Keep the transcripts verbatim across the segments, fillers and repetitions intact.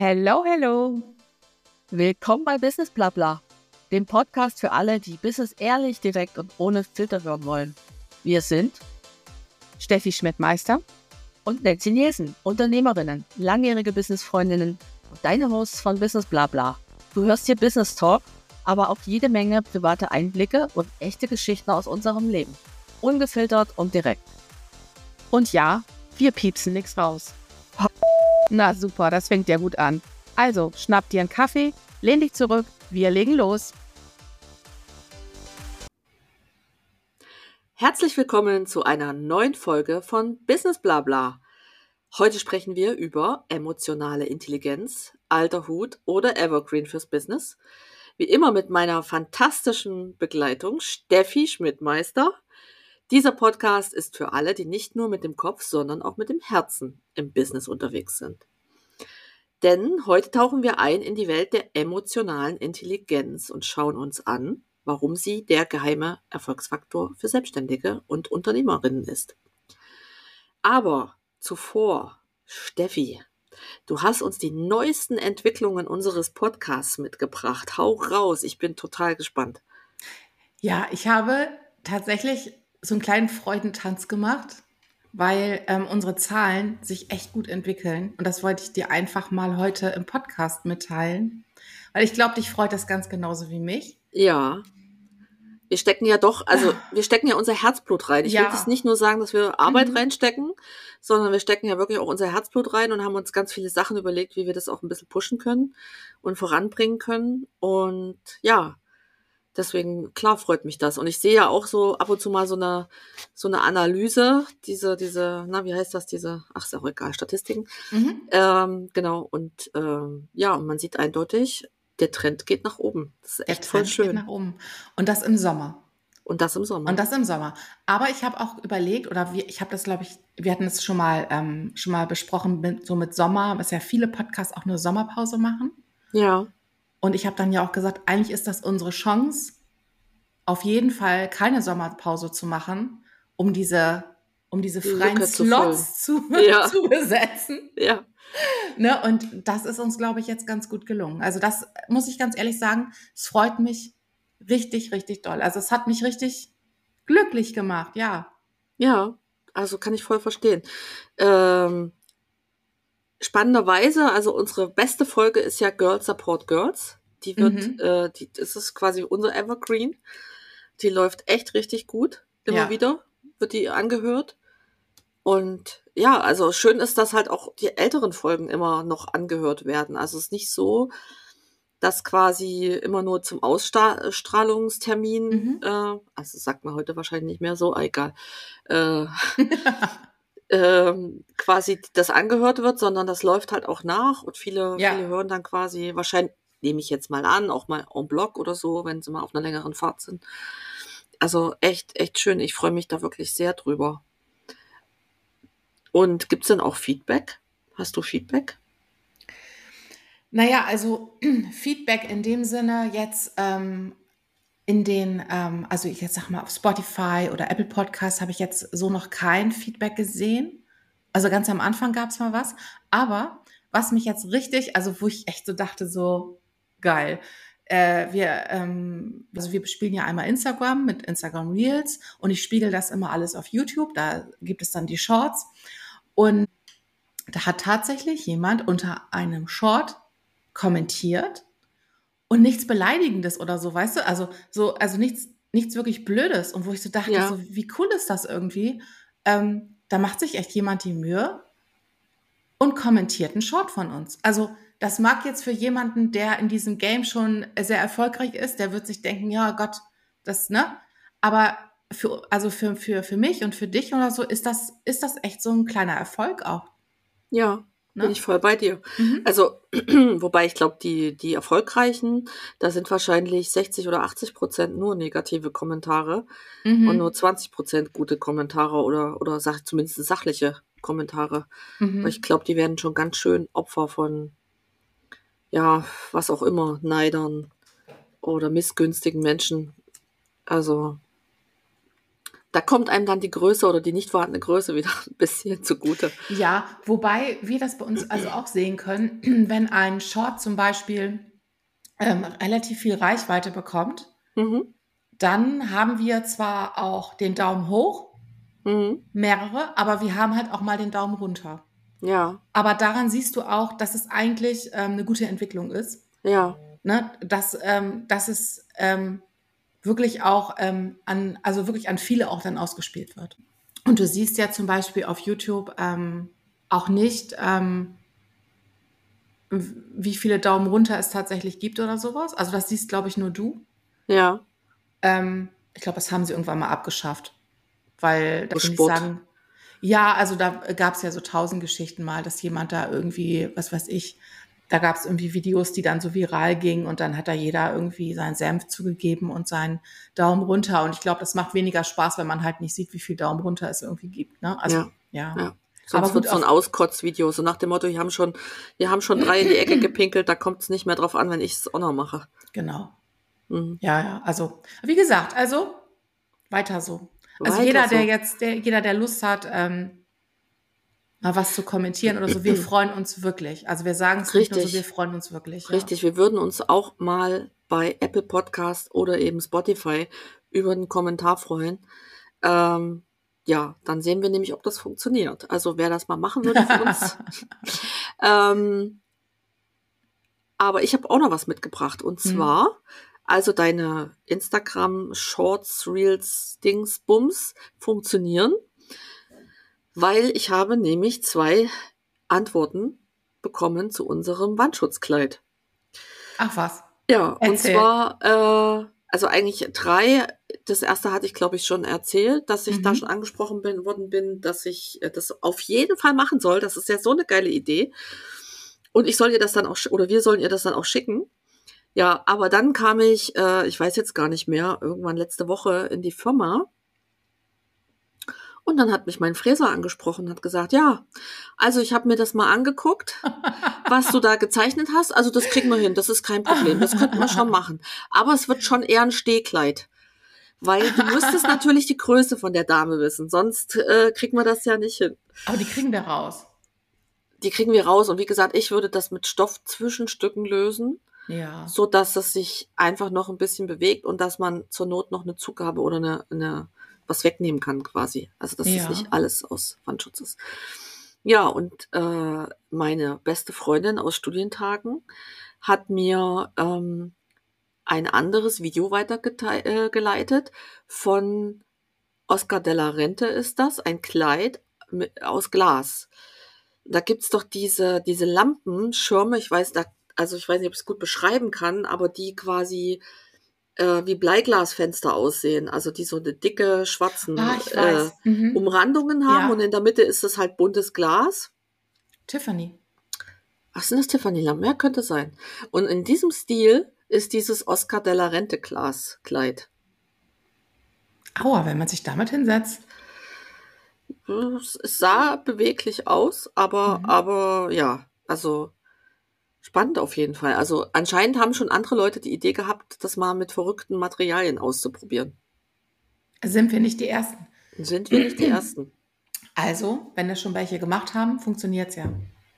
Hello, hello. Willkommen bei Business Blabla, dem Podcast für alle, die Business ehrlich, direkt und ohne Filter hören wollen. Wir sind Steffi Schmidt-Meister und Nancy Nielsen, Unternehmerinnen, langjährige Businessfreundinnen und deine Hosts von Business Blabla. Du hörst hier Business Talk, aber auch jede Menge private Einblicke und echte Geschichten aus unserem Leben. Ungefiltert und direkt. Und ja, wir piepsen nichts raus. Na super, das fängt ja gut an. Also, schnapp dir einen Kaffee, lehn dich zurück, wir legen los. Herzlich willkommen zu einer neuen Folge von Business Blabla. Heute sprechen wir über emotionale Intelligenz, alter Hut oder Evergreen fürs Business. Wie immer mit meiner fantastischen Begleitung Steffi Schmidt-Meister. Dieser Podcast ist für alle, die nicht nur mit dem Kopf, sondern auch mit dem Herzen im Business unterwegs sind. Denn heute tauchen wir ein in die Welt der emotionalen Intelligenz und schauen uns an, warum sie der geheime Erfolgsfaktor für Selbstständige und Unternehmerinnen ist. Aber zuvor, Steffi, du hast uns die neuesten Entwicklungen unseres Podcasts mitgebracht. Hau raus, ich bin total gespannt. Ja, ich habe tatsächlich so einen kleinen Freudentanz gemacht, weil ähm, unsere Zahlen sich echt gut entwickeln. Und das wollte ich dir einfach mal heute im Podcast mitteilen, weil ich glaube, dich freut das ganz genauso wie mich. Ja, wir stecken ja doch, also wir stecken ja unser Herzblut rein. Ich Ja. will jetzt nicht nur sagen, dass wir Arbeit Mhm. reinstecken, sondern wir stecken ja wirklich auch unser Herzblut rein und haben uns ganz viele Sachen überlegt, wie wir das auch ein bisschen pushen können und voranbringen können. Und ja, deswegen, klar, freut mich das. Und ich sehe ja auch so ab und zu mal so eine, so eine Analyse, diese, diese, na, wie heißt das, diese, ach, ist auch egal, Statistiken. Mhm. Ähm, genau, und ähm, ja, und man sieht eindeutig, der Trend geht nach oben. Das ist Der echt voll Trend geht schön. nach oben. Und das im Sommer. Und das im Sommer. Und das im Sommer. Aber ich habe auch überlegt, oder wir, ich habe das, glaube ich, wir hatten es schon mal, ähm, schon mal besprochen, mit, so mit Sommer, was ja viele Podcasts auch eine Sommerpause machen. Ja, Und ich habe dann ja auch gesagt, eigentlich ist das unsere Chance, auf jeden Fall keine Sommerpause zu machen, um diese, um diese Die freien Lücke zu Slots zu, Ja. zu besetzen. ja, Ne? Und das ist uns, glaube ich, jetzt ganz gut gelungen. Also das muss ich ganz ehrlich sagen, es freut mich richtig, richtig doll. Also es hat mich richtig glücklich gemacht, ja. ja, also kann ich voll verstehen. Ähm, spannenderweise, also unsere beste Folge ist ja Girls Support Girls. Die wird, Mhm. äh, die, das ist quasi unser Evergreen. Die läuft echt richtig gut. Immer Ja. wieder wird die angehört. Und ja, also schön ist, dass halt auch die älteren Folgen immer noch angehört werden. Also es ist nicht so, dass quasi immer nur zum Ausstrahlungstermin, Mhm. äh, also das sagt man heute wahrscheinlich nicht mehr so, ah, egal, äh, ähm, quasi das angehört wird, sondern das läuft halt auch nach und viele, Ja. viele hören dann quasi, wahrscheinlich, nehme ich jetzt mal an, auch mal en bloc oder so, wenn sie mal auf einer längeren Fahrt sind. Also echt, echt schön. Ich freue mich da wirklich sehr drüber. Und gibt's denn auch Feedback? Hast du Feedback? Naja, also Feedback in dem Sinne jetzt ähm, in den, ähm, also ich jetzt sag mal auf Spotify oder Apple Podcasts habe ich jetzt so noch kein Feedback gesehen. Also ganz am Anfang gab es mal was. Aber was mich jetzt richtig, also wo ich echt so dachte, so geil. Äh, wir, ähm, also wir bespielen ja einmal Instagram mit Instagram Reels und ich spiegel das immer alles auf YouTube. Da gibt es dann die Shorts. Und da hat tatsächlich jemand unter einem Short kommentiert und nichts Beleidigendes oder so, weißt du? Also so, also nichts, nichts wirklich Blödes. Und wo ich so dachte, Ja. so wie cool ist das irgendwie? Ähm, da macht sich echt jemand die Mühe und kommentiert einen Short von uns. Also das mag jetzt für jemanden, der in diesem Game schon sehr erfolgreich ist, der wird sich denken, ja Gott, das, ne? Aber für, also für, für, für mich und für dich oder so ist das, ist das echt so ein kleiner Erfolg auch. Ja, bin Ne? ich voll bei dir. Mhm. Also, wobei ich glaube, die, die Erfolgreichen, da sind wahrscheinlich sechzig oder achtzig Prozent nur negative Kommentare Mhm. und nur zwanzig Prozent gute Kommentare oder, oder sach, zumindest sachliche Kommentare. Mhm. Weil ich glaube, die werden schon ganz schön Opfer von, ja, was auch immer, Neidern oder missgünstigen Menschen. Also, Da kommt einem dann die Größe oder die nicht vorhandene Größe wieder ein bisschen zugute. Ja, wobei wir das bei uns also auch sehen können, wenn ein Short zum Beispiel ähm, relativ viel Reichweite bekommt, Mhm. dann haben wir zwar auch den Daumen hoch, Mhm. mehrere, aber wir haben halt auch mal den Daumen runter. Ja, Aber daran siehst du auch, dass es eigentlich ähm, eine gute Entwicklung ist, ja, ne? Dass, ähm, dass es ähm, wirklich auch ähm, an, also wirklich an viele auch dann ausgespielt wird. Und du siehst ja zum Beispiel auf YouTube ähm, auch nicht, ähm, w- wie viele Daumen runter es tatsächlich gibt oder sowas. Also das siehst, glaube ich, nur du. ja. Ähm, ich glaube, das haben sie irgendwann mal abgeschafft, weil da finde ich Sport. sagen, ja, also da gab es ja so tausend Geschichten mal, dass jemand da irgendwie, was weiß ich, da gab es irgendwie Videos, die dann so viral gingen und dann hat da jeder irgendwie seinen Senf zugegeben und seinen Daumen runter. Und ich glaube, das macht weniger Spaß, wenn man halt nicht sieht, wie viel Daumen runter es irgendwie gibt. Ne? Also Ja, ja. ja. Aber Sonst wird gut, so ein auf, Auskotzvideo, so nach dem Motto, wir haben schon, wir haben schon drei in die Ecke gepinkelt, da kommt es nicht mehr drauf an, wenn ich es auch noch mache. genau. Mhm. Ja, ja. Also, wie gesagt, also weiter so. Also Weiter jeder, der so. jetzt, der, jeder, der Lust hat, ähm, mal was zu kommentieren oder so, wir freuen uns wirklich. Also wir sagen es nicht nur so, wir Richtig, freuen uns wirklich, ja. richtig. Wir würden uns auch mal bei Apple Podcast oder eben Spotify über einen Kommentar freuen. Ähm, ja, dann sehen wir nämlich, ob das funktioniert. Also wer das mal machen würde für uns. ähm, aber ich habe auch noch was mitgebracht. Und Hm. zwar, also deine Instagram Shorts, Reels, Dings, Bums funktionieren, weil ich habe nämlich zwei Antworten bekommen zu unserem Wandschutzkleid. Ach was. Ja, und Erzähl. zwar, äh, also eigentlich drei. Das erste hatte ich, glaube ich, schon erzählt, dass ich da Mhm. schon angesprochen bin, worden bin, dass ich äh, das auf jeden Fall machen soll. Das ist ja so eine geile Idee. Und ich soll ihr das dann auch, sch- oder wir sollen ihr das dann auch schicken. Ja, aber dann kam ich, äh, ich weiß jetzt gar nicht mehr, irgendwann letzte Woche in die Firma. Und dann hat mich mein Fräser angesprochen und hat gesagt, ja, also ich habe mir das mal angeguckt, was du da gezeichnet hast. Also das kriegen wir hin, das ist kein Problem, das könnten wir schon machen. Aber es wird schon eher ein Stehkleid. Weil du müsstest natürlich die Größe von der Dame wissen, sonst äh, kriegen wir das ja nicht hin. Aber die kriegen wir raus. Die kriegen wir raus. Und wie gesagt, ich würde das mit Stoffzwischenstücken lösen, Ja. so dass es sich einfach noch ein bisschen bewegt und dass man zur Not noch eine Zugabe oder eine, eine was wegnehmen kann quasi. Also dass Ja. es nicht alles aus Wandschutz ist. Ja, und äh, meine beste Freundin aus Studientagen hat mir ähm, ein anderes Video weitergeleitet von Oscar de la Renta ist das, ein Kleid mit, aus Glas. Da gibt's doch diese, diese Lampenschirme, ich weiß, da, also ich weiß nicht, ob ich es gut beschreiben kann, aber die quasi äh, wie Bleiglasfenster aussehen, also die so eine dicke, schwarzen Ah, ich äh, weiß. Mhm. Umrandungen haben Ja. und in der Mitte ist es halt buntes Glas. Tiffany. Ach, sind das Tiffany-Lampen? Ja, könnte sein. Und in diesem Stil ist dieses Oscar de la Renta Glaskleid. Aua, wenn man sich damit hinsetzt. Es sah beweglich aus, aber, Mhm. aber ja, also spannend auf jeden Fall. Also anscheinend haben schon andere Leute die Idee gehabt, das mal mit verrückten Materialien auszuprobieren. Sind wir nicht die Ersten. Sind wir nicht die Ersten? Also, wenn das schon welche gemacht haben, funktioniert's ja.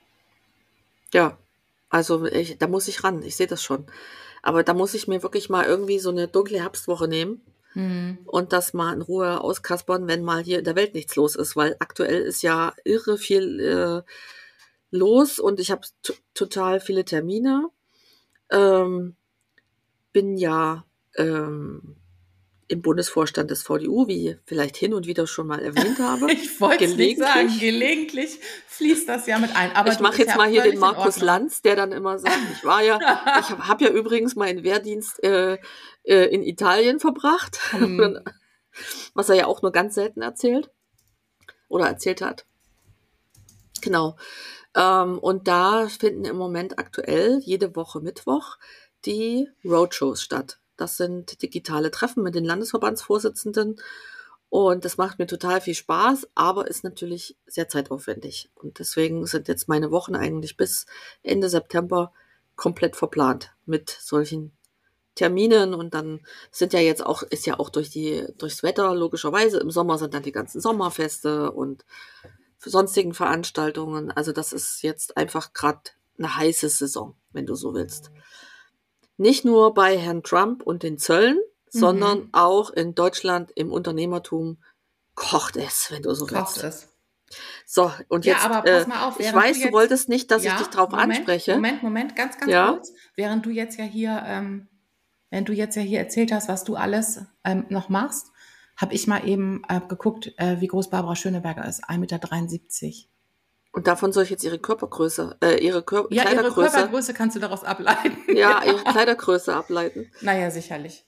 Ja, also ich, da muss ich ran, ich sehe das schon. Aber da muss ich mir wirklich mal irgendwie so eine dunkle Herbstwoche nehmen Mhm. und das mal in Ruhe auskaspern, wenn mal hier in der Welt nichts los ist, weil aktuell ist ja irre viel äh, los und ich habe t- total viele Termine. Ähm, bin ja ähm, im Bundesvorstand des V D U, wie vielleicht hin und wieder schon mal erwähnt habe. Ich wollte es nicht sagen. Gelegentlich. Gelegentlich fließt das ja mit ein. Aber Ich du, mache ist jetzt ja mal auch hier den völlig in Markus Ordnung. Lanz, der dann immer sagt, ich war ja, ich habe hab ja übrigens meinen Wehrdienst äh, äh, in Italien verbracht, Hm. was er ja auch nur ganz selten erzählt oder erzählt hat. Genau. Ähm, und da finden im Moment aktuell jede Woche Mittwoch die Roadshows statt. Das sind digitale Treffen mit den Landesverbandsvorsitzenden und das macht mir total viel Spaß, aber ist natürlich sehr zeitaufwendig. Und deswegen sind jetzt meine Wochen eigentlich bis Ende September komplett verplant mit solchen Terminen und dann sind ja jetzt auch, ist ja auch durch die, durchs Wetter logischerweise, im Sommer sind dann die ganzen Sommerfeste und sonstigen Veranstaltungen. Also das ist jetzt einfach gerade eine heiße Saison, wenn du so willst. Nicht nur bei Herrn Trump und den Zöllen, mhm. sondern auch in Deutschland im Unternehmertum kocht es, wenn du so Kocht willst. es. So, und Ja, jetzt, aber pass mal auf, äh, ich während weiß, du du jetzt- wolltest nicht, dass Ja, ich dich drauf Moment, anspreche. Moment, Moment, ganz, ganz Ja. kurz. Während du jetzt ja hier, ähm, wenn du jetzt ja hier erzählt hast, was du alles ähm, noch machst, habe ich mal eben äh, geguckt, äh, wie groß Barbara Schöneberger ist. ein Meter dreiundsiebzig. Und davon soll ich jetzt ihre Körpergröße, äh, ihre Kör Ja, ihre Kleidergröße, Körpergröße kannst du daraus ableiten. ja, ihre Kleidergröße ableiten. Naja, sicherlich.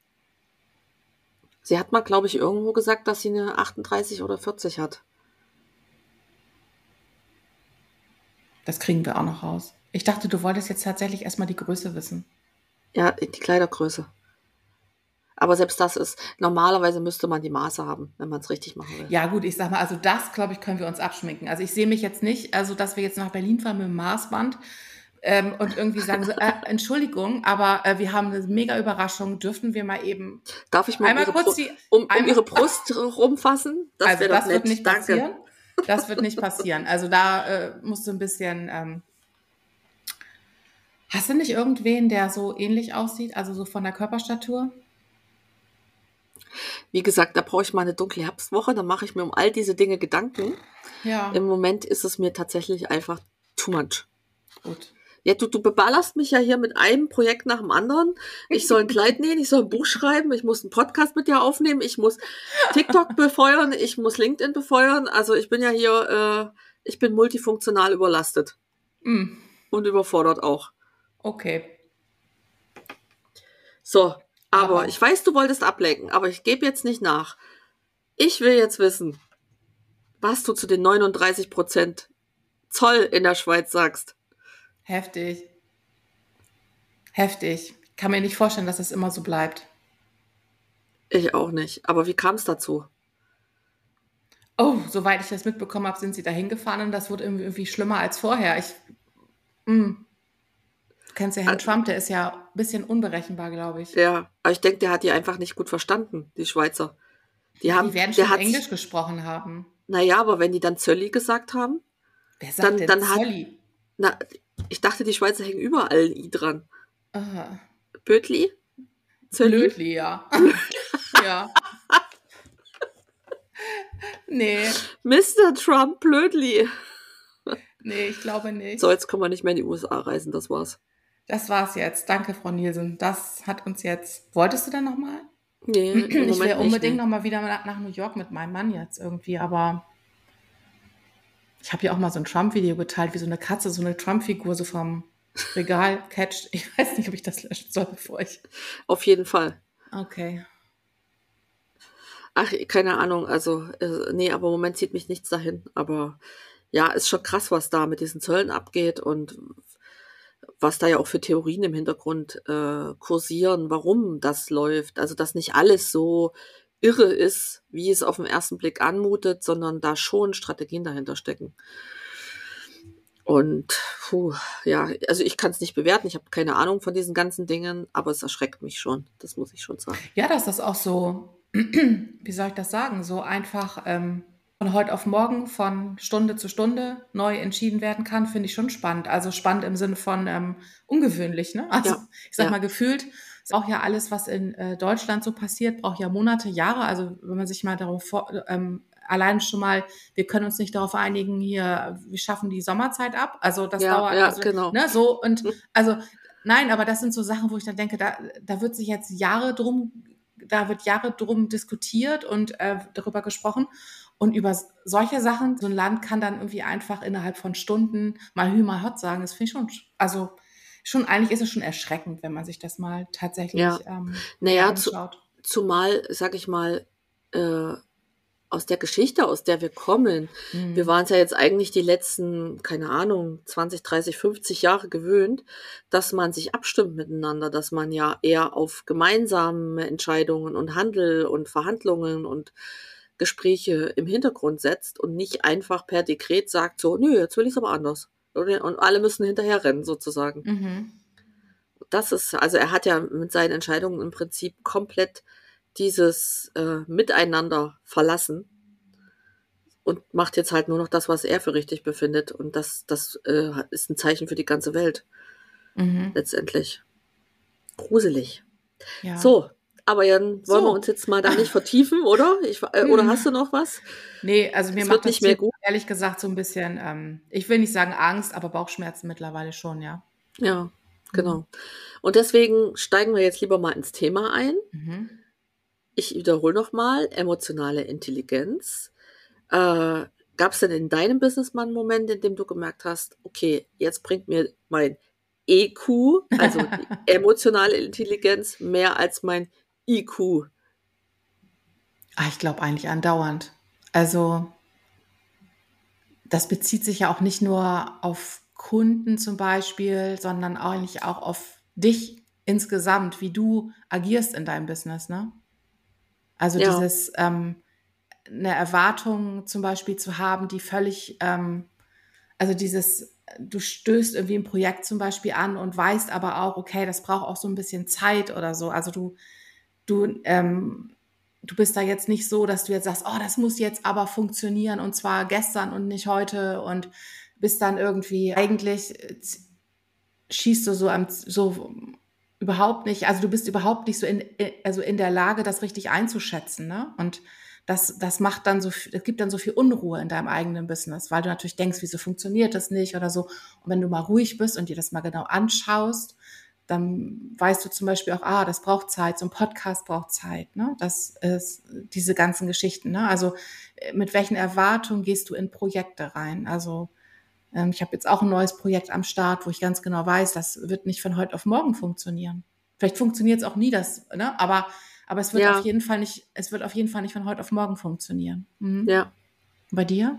Sie hat mal, glaube ich, irgendwo gesagt, dass sie eine achtunddreißig oder vierzig hat. Das kriegen wir auch noch raus. Ich dachte, du wolltest jetzt tatsächlich erstmal die Größe wissen. Ja, die Kleidergröße. Aber selbst das ist, normalerweise müsste man die Maße haben, wenn man es richtig machen will. Ja gut, ich sag mal, also das, glaube ich, können wir uns abschminken. Also ich sehe mich jetzt nicht, also dass wir jetzt nach Berlin fahren mit dem Maßband ähm, und irgendwie sagen so, äh, Entschuldigung, aber äh, wir haben eine mega Überraschung, dürften wir mal eben Darf ich mal um einmal ihre, kurz Bru- die, um, um einmal- ihre Brust rumfassen? Das also wäre doch das nett. wird nicht Danke. passieren. Das wird nicht passieren. Also da äh, musst du ein bisschen, ähm, hast du nicht irgendwen, der so ähnlich aussieht, also so von der Körperstatur? Wie gesagt, da brauche ich mal eine dunkle Herbstwoche, dann mache ich mir um all diese Dinge Gedanken. Ja, Im Moment ist es mir tatsächlich einfach too much. gut. Ja, du, du beballerst mich ja hier mit einem Projekt nach dem anderen. Ich soll ein Kleid nähen, ich soll ein Buch schreiben, ich muss einen Podcast mit dir aufnehmen, ich muss TikTok befeuern, ich muss LinkedIn befeuern. Also ich bin ja hier, äh, ich bin multifunktional überlastet Mm, und überfordert auch. okay. So, aber, Aber- ich weiß, du wolltest ablenken, aber ich gebe jetzt nicht nach. Ich will jetzt wissen, was du zu den neununddreißig Prozent Zoll in der Schweiz sagst. Heftig. Heftig. Kann mir nicht vorstellen, dass es immer so bleibt. Ich auch nicht. Aber wie kam es dazu? Oh, soweit ich das mitbekommen habe, sind sie da hingefahren und das wurde irgendwie, irgendwie schlimmer als vorher. Ich, mm. Du kennst ja Herrn Also- Trump, der ist ja ein bisschen unberechenbar, glaube ich. Ja, aber ich denke, der hat die einfach nicht gut verstanden, die Schweizer. Die haben, Die werden der schon hat, Englisch gesprochen haben. naja, aber wenn die dann Zölli gesagt haben, Wer sagt Dann- denn dann hat- Zölli? na, ich dachte, die Schweizer hängen überall ein I dran. Ah, Bötli? Zölli? Blödli, ja. Ja. Nee, Mister Trump, Blödli. nee, ich glaube nicht. So, jetzt können wir nicht mehr in die U S A reisen, das war's. Das war's jetzt. Danke, Frau Nielsen. Das hat uns jetzt. Wolltest du denn nochmal? Nee, im Ich will Moment unbedingt nicht. nochmal wieder nach nach New York mit meinem Mann jetzt irgendwie, aber ich habe ja auch mal so ein Trump-Video geteilt, wie so eine Katze, so eine Trump-Figur so vom Regal catcht. Ich weiß nicht, ob ich das löschen soll, bevor ich. Auf jeden Fall. Okay. Ach, keine Ahnung, also, äh, nee, aber im Moment zieht mich nichts dahin. Aber ja, ist schon krass, was da mit diesen Zöllen abgeht und was da ja auch für Theorien im Hintergrund äh, kursieren, warum das läuft. Also, dass nicht alles so irre ist, wie es auf den ersten Blick anmutet, sondern da schon Strategien dahinter stecken. Und puh, ja, also ich kann es nicht bewerten, ich habe keine Ahnung von diesen ganzen Dingen, aber es erschreckt mich schon, das muss ich schon sagen. Ja, dass das auch so, wie soll ich das sagen, so einfach ähm, von heute auf morgen, von Stunde zu Stunde neu entschieden werden kann, finde ich schon spannend. Also spannend im Sinne von ähm, ungewöhnlich, ne? Also Ja, ich sag ja. mal, gefühlt ist auch ja alles, was in äh, Deutschland so passiert, braucht ja Monate, Jahre. Also wenn man sich mal darauf vor, ähm, allein schon mal, wir können uns nicht darauf einigen, hier, wir schaffen die Sommerzeit ab. Also das Ja, dauert, ja, also, genau. ne, so und also nein, aber das sind so Sachen, wo ich dann denke, da, da wird sich jetzt Jahre drum, da wird Jahre drum diskutiert und äh, darüber gesprochen. Und über solche Sachen, so ein Land kann dann irgendwie einfach innerhalb von Stunden mal Hü, mal Hot sagen. Das finde ich schon, also schon, eigentlich ist es schon erschreckend, wenn man sich das mal tatsächlich Ja. ähm, Naja, anschaut. Zumal, sag ich mal, äh, aus der Geschichte, aus der wir kommen, Mhm. wir waren es ja jetzt eigentlich die letzten, keine Ahnung, zwanzig, dreißig, fünfzig Jahre gewöhnt, dass man sich abstimmt miteinander, dass man ja eher auf gemeinsame Entscheidungen und Handel und Verhandlungen und Gespräche im Hintergrund setzt und nicht einfach per Dekret sagt, so, nö, jetzt will ich es aber anders. Und alle müssen hinterher rennen, sozusagen. Mhm. das ist, also er hat ja mit seinen Entscheidungen im Prinzip komplett dieses äh, Miteinander verlassen und macht jetzt halt nur noch das, was er für richtig befindet. Und das, das äh, ist ein Zeichen für die ganze Welt, Mhm. letztendlich. Gruselig. Ja. So, aber Jan, wollen wir So. uns jetzt mal da nicht vertiefen, oder? Ich, äh, oder Hm. hast du noch was? Nee, also mir Es macht wird das nicht mehr Thema gut. ehrlich gesagt so ein bisschen, ähm, ich will nicht sagen Angst, aber Bauchschmerzen mittlerweile schon, ja. Ja, genau. Und deswegen steigen wir jetzt lieber mal ins Thema ein. Mhm. Ich wiederhole nochmal, emotionale Intelligenz. Äh, Gab es denn in deinem Business mal einen Moment, in dem du gemerkt hast, okay, jetzt bringt mir mein E Q, also die emotionale Intelligenz, mehr als mein I Q? Ah, ich glaube eigentlich andauernd. Also das bezieht sich ja auch nicht nur auf Kunden zum Beispiel, sondern eigentlich auch auf dich insgesamt, wie du agierst in deinem Business, ne? Also Ja, dieses ähm, eine Erwartung zum Beispiel zu haben, die völlig, ähm, also dieses, du stößt irgendwie ein Projekt zum Beispiel an und weißt aber auch, okay, das braucht auch so ein bisschen Zeit oder so. Also du, du, ähm, du bist da jetzt nicht so, dass du jetzt sagst, oh, das muss jetzt aber funktionieren und zwar gestern und nicht heute und bist dann irgendwie, eigentlich äh, schießt du so am, so überhaupt nicht, also du bist überhaupt nicht so in, also in der Lage, das richtig einzuschätzen, ne? Und das, das macht dann so, es gibt dann so viel Unruhe in deinem eigenen Business, weil du natürlich denkst, wieso funktioniert das nicht oder so. Und wenn du mal ruhig bist und dir das mal genau anschaust, dann weißt du zum Beispiel auch, ah, das braucht Zeit, so ein Podcast braucht Zeit, ne? Das ist diese ganzen Geschichten, ne? Also mit welchen Erwartungen gehst du in Projekte rein? Also ähm, ich habe jetzt auch ein neues Projekt am Start, wo ich ganz genau weiß, das wird nicht von heute auf morgen funktionieren. Vielleicht funktioniert es auch nie, das, ne? Aber, aber es wird auf ja, jeden Fall nicht, es wird auf jeden Fall nicht von heute auf morgen funktionieren. Mhm. ja. Bei dir?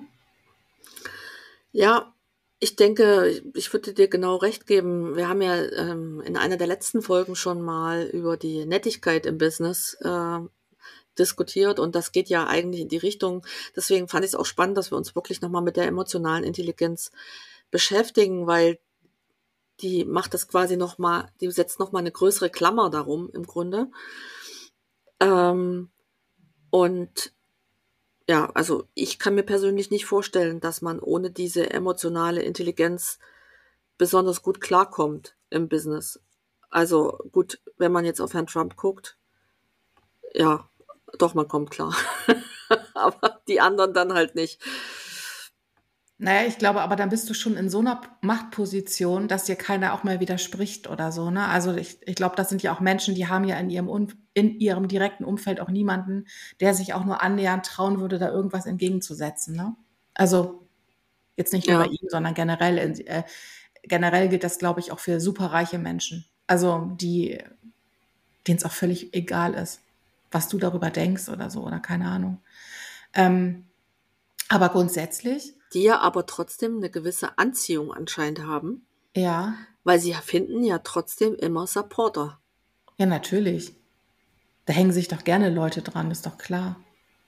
Ja, ich denke, ich würde dir genau recht geben. Wir haben ja ähm, in einer der letzten Folgen schon mal über die Nettigkeit im Business äh, diskutiert und das geht ja eigentlich in die Richtung. Deswegen fand ich es auch spannend, dass wir uns wirklich nochmal mit der emotionalen Intelligenz beschäftigen, weil die macht das quasi nochmal, die setzt nochmal eine größere Klammer darum im Grunde. Ähm, und ja, also ich kann mir persönlich nicht vorstellen, dass man ohne diese emotionale Intelligenz besonders gut klarkommt im Business. Also gut, wenn man jetzt auf Herrn Trump guckt, ja, doch, man kommt klar. Aber die anderen dann halt nicht. Naja, ich glaube, aber dann bist du schon in so einer Machtposition, dass dir keiner auch mehr widerspricht oder so, ne? Also ich, ich glaube, das sind ja auch Menschen, die haben ja in ihrem, Un- in ihrem direkten Umfeld auch niemanden, der sich auch nur annähernd trauen würde, da irgendwas entgegenzusetzen, ne? Also jetzt nicht nur bei Ja, ihm, sondern generell, in, äh, generell gilt das, glaube ich, auch für superreiche Menschen. Also die, denen es auch völlig egal ist, was du darüber denkst oder so, oder keine Ahnung. Ähm, aber grundsätzlich, die ja aber trotzdem eine gewisse Anziehung anscheinend haben, ja, weil sie finden ja trotzdem immer Supporter. ja, natürlich. Da hängen sich doch gerne Leute dran, ist doch klar.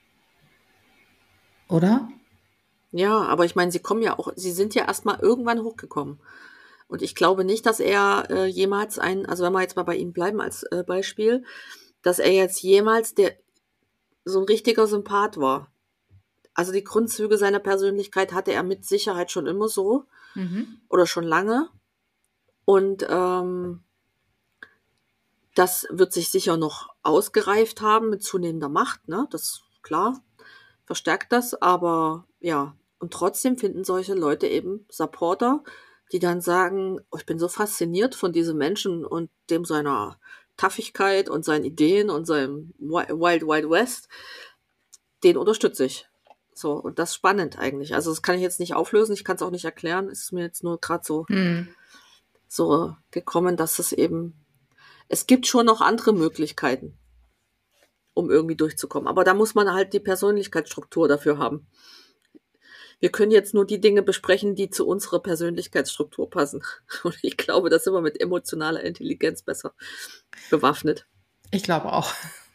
Oder? Ja, aber ich meine, sie kommen ja auch, sie sind ja erstmal irgendwann hochgekommen. Und ich glaube nicht, dass er äh, jemals ein, also wenn wir jetzt mal bei ihm bleiben als äh, Beispiel, dass er jetzt jemals der so ein richtiger Sympath war. Also die Grundzüge seiner Persönlichkeit hatte er mit Sicherheit schon immer so Mhm. oder schon lange. Und ähm, das wird sich sicher noch ausgereift haben mit zunehmender Macht, ne? Das klar, verstärkt das, aber ja, und trotzdem finden solche Leute eben Supporter, die dann sagen, oh, ich bin so fasziniert von diesem Menschen und dem seiner Taffigkeit und seinen Ideen und seinem Wild Wild West, den unterstütze ich. So, und das ist spannend eigentlich. Also das kann ich jetzt nicht auflösen, ich kann es auch nicht erklären, es ist mir jetzt nur gerade so, Hm. so gekommen, dass es eben, es gibt schon noch andere Möglichkeiten, um irgendwie durchzukommen. Aber da muss man halt die Persönlichkeitsstruktur dafür haben. Wir können jetzt nur die Dinge besprechen, die zu unserer Persönlichkeitsstruktur passen. Und ich glaube, da sind wir mit emotionaler Intelligenz besser bewaffnet. Ich glaube auch.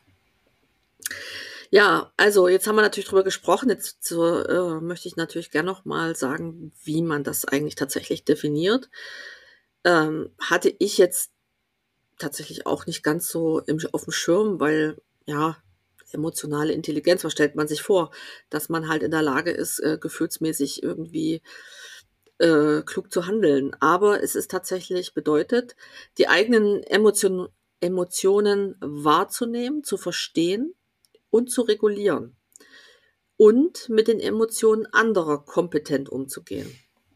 Ja, also jetzt haben wir natürlich drüber gesprochen. Jetzt so, äh, möchte ich natürlich gerne noch mal sagen, wie man das eigentlich tatsächlich definiert. Ähm, hatte ich jetzt tatsächlich auch nicht ganz so im, auf dem Schirm, weil, ja, emotionale Intelligenz, was stellt man sich vor? Dass man halt in der Lage ist, äh, gefühlsmäßig irgendwie äh, klug zu handeln. Aber es ist tatsächlich bedeutet, die eigenen Emotion, Emotionen wahrzunehmen, zu verstehen und zu regulieren und mit den Emotionen anderer kompetent umzugehen.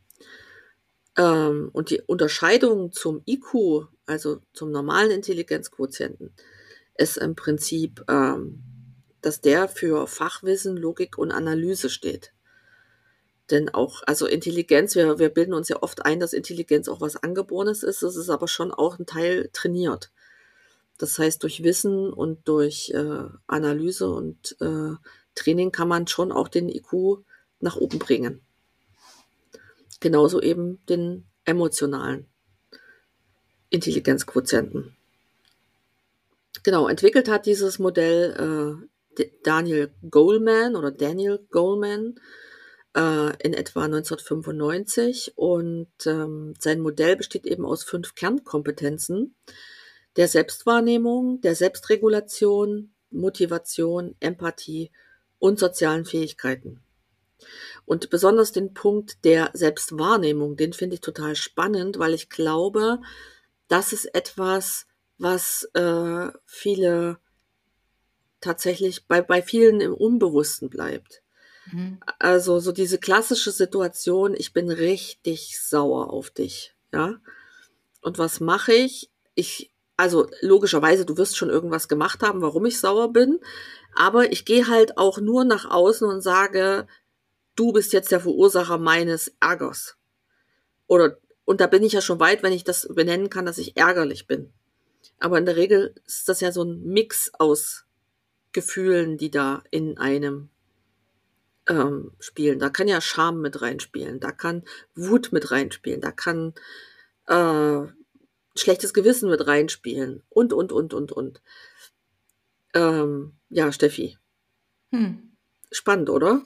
Ähm, und die Unterscheidung zum I Q, also zum normalen Intelligenzquotienten, ist im Prinzip, ähm, dass der für Fachwissen, Logik und Analyse steht. Denn auch, also Intelligenz, wir, wir bilden uns ja oft ein, dass Intelligenz auch was Angeborenes ist. Es ist aber schon auch ein Teil trainiert. Das heißt, durch Wissen und durch äh, Analyse und äh, Training kann man schon auch den I Q nach oben bringen. Genauso eben den emotionalen Intelligenzquotienten. Genau, entwickelt hat dieses Modell äh, Daniel Goleman oder Daniel Goleman äh, in etwa neunzehnhundertfünfundneunzig und ähm, sein Modell besteht eben aus fünf Kernkompetenzen: der Selbstwahrnehmung, der Selbstregulation, Motivation, Empathie und sozialen Fähigkeiten. Und besonders den Punkt der Selbstwahrnehmung, den finde ich total spannend, weil ich glaube, das ist etwas, was äh, viele tatsächlich bei, bei vielen im Unbewussten bleibt. Mhm. Also so diese klassische Situation, ich bin richtig sauer auf dich, ja. Und was mache ich? Ich, also logischerweise, du wirst schon irgendwas gemacht haben, warum ich sauer bin, aber ich gehe halt auch nur nach außen und sage, du bist jetzt der Verursacher meines Ärgers. Oder, und da bin ich ja schon weit, wenn ich das benennen kann, dass ich ärgerlich bin. Aber in der Regel ist das ja so ein Mix aus Gefühlen, die da in einem ähm, spielen. Da kann ja Scham mit reinspielen, da kann Wut mit reinspielen, da kann äh, schlechtes Gewissen mit reinspielen und, und, und, und, und. Ähm, ja, Steffi. Hm. Spannend, oder?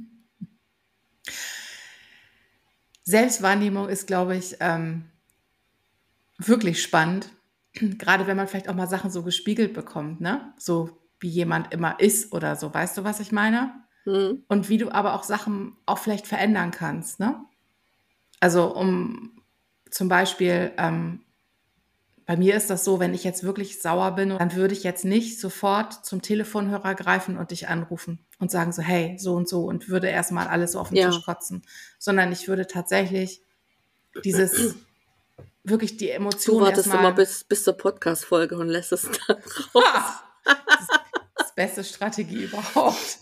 Selbstwahrnehmung ist, glaube ich, ähm, wirklich spannend. Gerade wenn man vielleicht auch mal Sachen so gespiegelt bekommt, ne? So wie jemand immer ist oder so. Weißt du, was ich meine? Hm. Und wie du aber auch Sachen auch vielleicht verändern kannst, ne? Also um zum Beispiel, ähm, bei mir ist das so, wenn ich jetzt wirklich sauer bin, dann würde ich jetzt nicht sofort zum Telefonhörer greifen und dich anrufen und sagen so, hey, so und so, und würde erstmal alles so auf den ja. Tisch kotzen, sondern ich würde tatsächlich dieses, wirklich die Emotionen. Du wartest erstmal immer bis, bis zur Podcast-Folge und lässt es dann raus. Ha, das ist die beste Strategie überhaupt.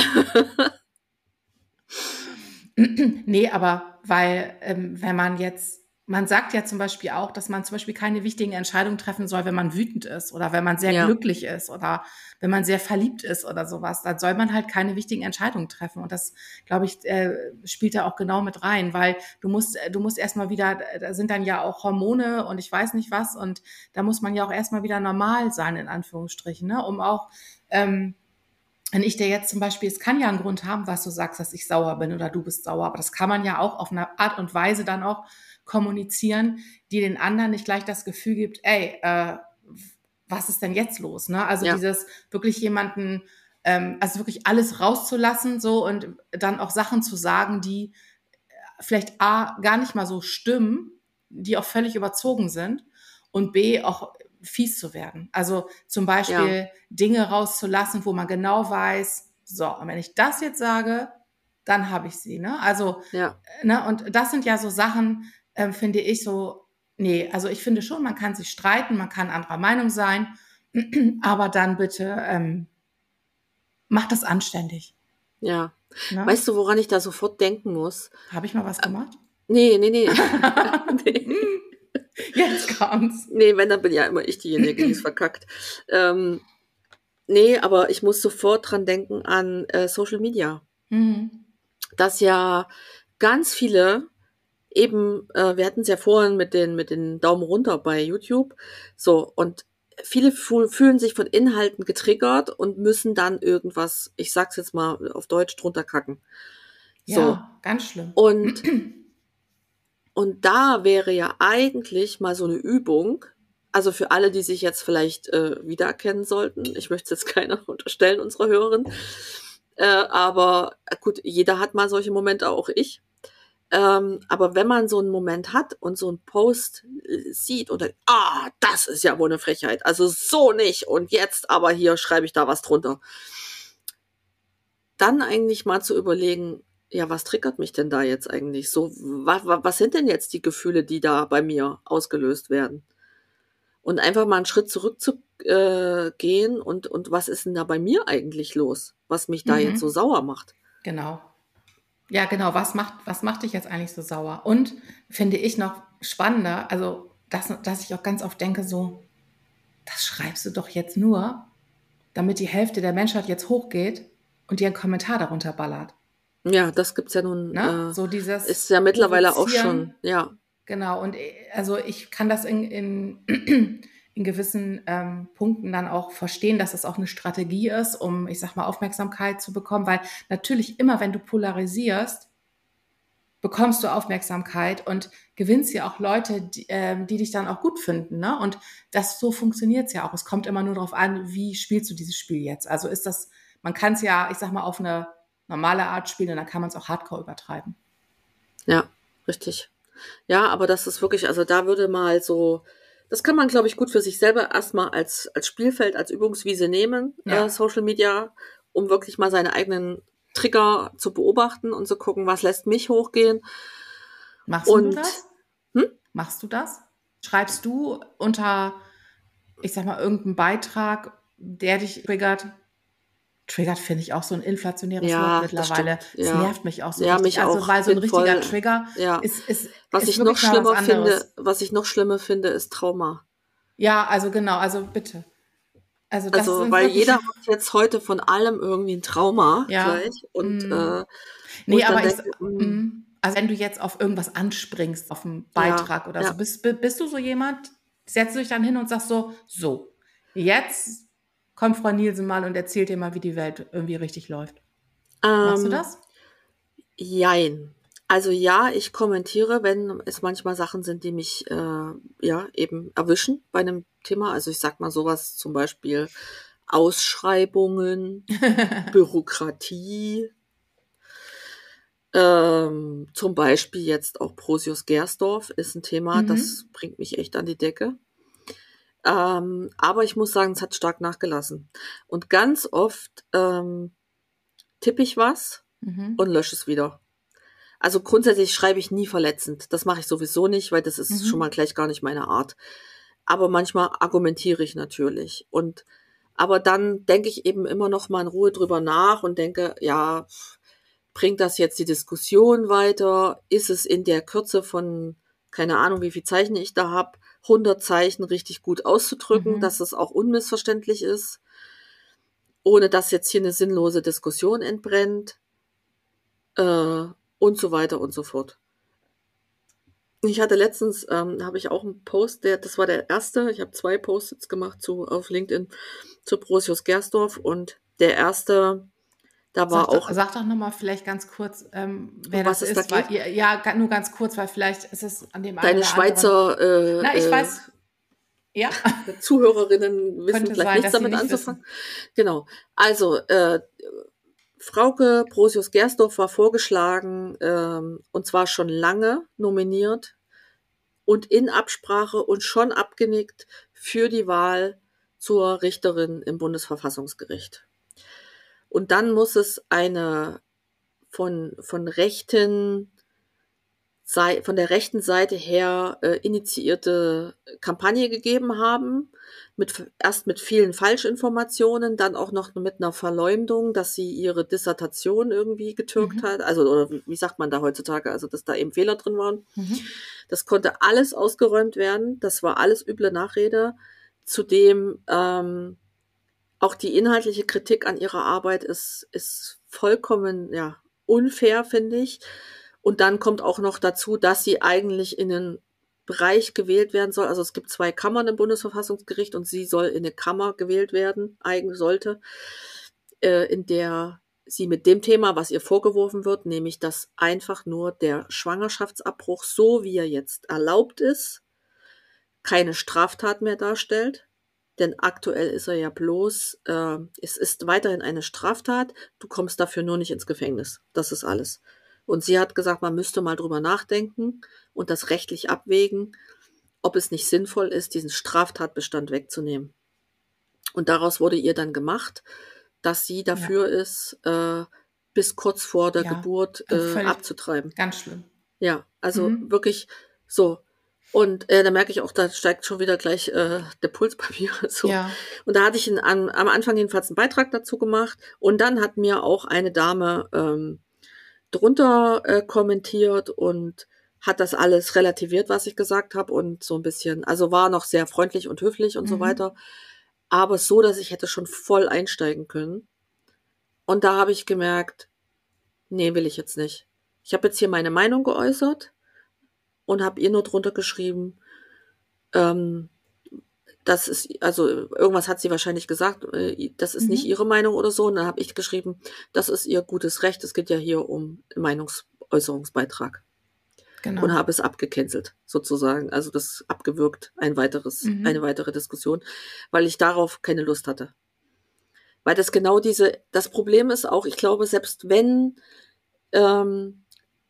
Nee, aber weil, ähm, wenn man jetzt, man sagt ja zum Beispiel auch, dass man zum Beispiel keine wichtigen Entscheidungen treffen soll, wenn man wütend ist oder wenn man sehr ja. glücklich ist oder wenn man sehr verliebt ist oder sowas. Dann soll man halt keine wichtigen Entscheidungen treffen. Und das, glaube ich, äh, spielt da auch genau mit rein, weil du musst, du musst erstmal wieder, da sind dann ja auch Hormone und ich weiß nicht was, und da muss man ja auch erstmal wieder normal sein, in Anführungsstrichen, ne, um auch, ähm, wenn ich dir jetzt zum Beispiel, es kann ja einen Grund haben, was du sagst, dass ich sauer bin oder du bist sauer, aber das kann man ja auch auf eine Art und Weise dann auch kommunizieren, die den anderen nicht gleich das Gefühl gibt, ey, äh, was ist denn jetzt los? Ne? Also ja. dieses wirklich jemanden, ähm, also wirklich alles rauszulassen so und dann auch Sachen zu sagen, die vielleicht A, gar nicht mal so stimmen, die auch völlig überzogen sind, und B, auch fies zu werden. Also zum Beispiel ja. Dinge rauszulassen, wo man genau weiß, so, und wenn ich das jetzt sage, dann habe ich sie. Ne? Also, ja. ne, und das sind ja so Sachen, ähm, finde ich so, nee, also ich finde schon, man kann sich streiten, man kann anderer Meinung sein, aber dann bitte ähm, macht das anständig. Ja. Ne? Weißt du, woran ich da sofort denken muss? Habe ich mal was gemacht? Nee, nee, nee. nee. Jetzt kommt's. Nee, wenn, dann bin ja immer ich diejenige, die es verkackt. Ähm, nee, aber ich muss sofort dran denken an äh, Social Media. Mhm. Dass ja ganz viele eben, äh, wir hatten es ja vorhin mit den, mit den Daumen runter bei YouTube, so, und viele fu- fühlen sich von Inhalten getriggert und müssen dann irgendwas, ich sag's jetzt mal auf Deutsch, drunter kacken. So. Ja, ganz schlimm. Und Und da wäre ja eigentlich mal so eine Übung, Also für alle, die sich jetzt vielleicht äh, wiedererkennen sollten, ich möchte es jetzt keiner unterstellen, unserer Hörerin, äh, aber gut, jeder hat mal solche Momente, auch ich. Ähm, aber wenn man so einen Moment hat und so einen Post äh, sieht und denkt, ah, das ist ja wohl eine Frechheit, also so nicht und jetzt aber hier schreibe ich da was drunter, dann eigentlich mal zu überlegen, ja, was triggert mich denn da jetzt eigentlich so? Was, was sind denn jetzt die Gefühle, die da bei mir ausgelöst werden? Und einfach mal einen Schritt zurück zu äh, gehen und, und was ist denn da bei mir eigentlich los, was mich da Mhm. jetzt so sauer macht? Genau. Ja, genau. Was macht, was macht dich jetzt eigentlich so sauer? Und finde ich noch spannender, also, dass, dass ich auch ganz oft denke, so, das schreibst du doch jetzt nur, damit die Hälfte der Menschheit jetzt hochgeht und dir einen Kommentar darunter ballert. Ja, das gibt's ja nun, Ne? äh, So dieses ist ja mittlerweile auch Provozieren. schon, ja. Genau, und äh, also ich kann das in, in, in gewissen ähm, Punkten dann auch verstehen, dass es auch eine Strategie ist, um, ich sag mal, Aufmerksamkeit zu bekommen, weil natürlich immer, wenn du polarisierst, bekommst du Aufmerksamkeit und gewinnst ja auch Leute, die, ähm, die dich dann auch gut finden, ne? Und das so funktioniert's ja auch. Es kommt immer nur darauf an, wie spielst du dieses Spiel jetzt. Also ist das, man kann es ja, ich sag mal, auf eine normale Art spielen und dann kann man es auch hardcore übertreiben. Ja, richtig. Ja, aber das ist wirklich, also da würde mal so, das kann man, glaube ich, gut für sich selber erstmal als, als Spielfeld, als Übungswiese nehmen, Ja. äh, Social Media, um wirklich mal seine eigenen Trigger zu beobachten und zu gucken, was lässt mich hochgehen. Machst du Und das? hm? Machst du das? Schreibst du unter, ich sag mal, irgendeinen Beitrag, der dich triggert? Triggert finde ich auch so ein inflationäres Ja, Wort das mittlerweile. stimmt. Es Ja. nervt mich auch so Ja, richtig. mich Also, auch. weil so ein Bin richtiger voll, Trigger ja. ist, ist, Was ist ich noch wirklich mal was schlimmer anderes. finde, was ich noch schlimmer finde, ist Trauma. Ja, also genau, also bitte. Also das Also, sind weil wirklich, jeder hat jetzt heute von allem irgendwie ein Trauma ja. gleich. Und Mm. äh, wo Nee, ich dann aber ich, denke, mm, mm, also wenn du jetzt auf irgendwas anspringst, auf einen ja, Beitrag oder so, ja. bist, bi- bist du so jemand, setzt du dich dann hin und sagst so, so, jetzt kommt Frau Nielsen mal und erzählt dir mal, wie die Welt irgendwie richtig läuft. Machst du Ähm, das? jein. Also ja, ich kommentiere, wenn es manchmal Sachen sind, die mich äh, ja eben erwischen bei einem Thema. Also ich sag mal sowas, zum Beispiel Ausschreibungen, Bürokratie, ähm, zum Beispiel jetzt auch Prosius Gersdorf ist ein Thema, das Mhm. bringt mich echt an die Decke. Ähm, aber ich muss sagen, es hat stark nachgelassen. Und ganz oft ähm, tippe ich was Mhm. und lösche es wieder. Also grundsätzlich schreibe ich nie verletzend. Das mache ich sowieso nicht, weil das ist Mhm. schon mal gleich gar nicht meine Art. Aber manchmal argumentiere ich natürlich. Und aber dann denke ich eben immer noch mal in Ruhe drüber nach und denke, ja, pff, bringt das jetzt die Diskussion weiter? Ist es in der Kürze von, keine Ahnung, wie viel Zeichen ich da habe, hundert Zeichen richtig gut auszudrücken, Mhm. dass es auch unmissverständlich ist, ohne dass jetzt hier eine sinnlose Diskussion entbrennt, äh, und so weiter und so fort. Ich hatte letztens, ähm, habe ich auch einen Post, der, das war der erste, ich habe zwei Posts jetzt gemacht zu, auf LinkedIn zu Prosius Gersdorf und der erste, da war Sag, doch- auch, sag doch nochmal vielleicht ganz kurz, ähm, wer um das was es da ist, weil geht. ja, ja, ga- nur ganz kurz, weil vielleicht ist es an dem einen Deine oder anderen. Schweizer äh, Na, ich äh, weiß, ja, Zuhörerinnen wissen könnte vielleicht sein, nichts dass sie damit nicht anzufangen. wissen. Genau. Also, äh, Frauke Prosius Gersdorf war vorgeschlagen, ähm, und zwar schon lange nominiert und in Absprache und schon abgenickt für die Wahl zur Richterin im Bundesverfassungsgericht. Und dann muss es eine von, von rechten, Sei- von der rechten Seite her äh, initiierte Kampagne gegeben haben, mit, erst mit vielen Falschinformationen, dann auch noch mit einer Verleumdung, dass sie ihre Dissertation irgendwie getürkt Mhm. hat, also oder wie, wie sagt man da heutzutage, also dass da eben Fehler drin waren. Mhm. Das konnte alles ausgeräumt werden, das war alles üble Nachrede. Zudem ähm, auch die inhaltliche Kritik an ihrer Arbeit ist, ist vollkommen ja, unfair, finde ich. Und dann kommt auch noch dazu, dass sie eigentlich in einen Bereich gewählt werden soll. Also es gibt zwei Kammern im Bundesverfassungsgericht und sie soll in eine Kammer gewählt werden, eigentlich sollte, äh, in der sie mit dem Thema, was ihr vorgeworfen wird, nämlich dass einfach nur der Schwangerschaftsabbruch, so wie er jetzt erlaubt ist, keine Straftat mehr darstellt. Denn aktuell ist er ja bloß, äh, es ist weiterhin eine Straftat, du kommst dafür nur nicht ins Gefängnis. Das ist alles. Und sie hat gesagt, man müsste mal drüber nachdenken und das rechtlich abwägen, ob es nicht sinnvoll ist, diesen Straftatbestand wegzunehmen. Und daraus wurde ihr dann gemacht, dass sie dafür ja. ist, äh, bis kurz vor der ja. Geburt äh, abzutreiben. Ganz schlimm. Ja, also mhm. wirklich so. Und äh, da merke ich auch, da steigt schon wieder gleich äh, der Puls bei mir. So. Ja. Und da hatte ich einen, an, am Anfang jedenfalls einen Beitrag dazu gemacht. Und dann hat mir auch eine Dame ähm, drunter äh, kommentiert und hat das alles relativiert, was ich gesagt habe. Und so ein bisschen, also war noch sehr freundlich und höflich und mhm. so weiter. Aber so, dass ich hätte schon voll einsteigen können. Und da habe ich gemerkt, nee, will ich jetzt nicht. Ich habe jetzt hier meine Meinung geäußert. Und habe ihr nur drunter geschrieben, ähm, das ist, also irgendwas hat sie wahrscheinlich gesagt, äh, das ist mhm. nicht ihre Meinung oder so. Und dann habe ich geschrieben, das ist ihr gutes Recht, es geht ja hier um Meinungsäußerungsbeitrag. Genau. Und habe es abgecancelt, sozusagen, also das abgewürgt, ein weiteres, mhm. eine weitere Diskussion, weil ich darauf keine Lust hatte. Weil das genau diese, das Problem ist auch, ich glaube, selbst wenn, ähm,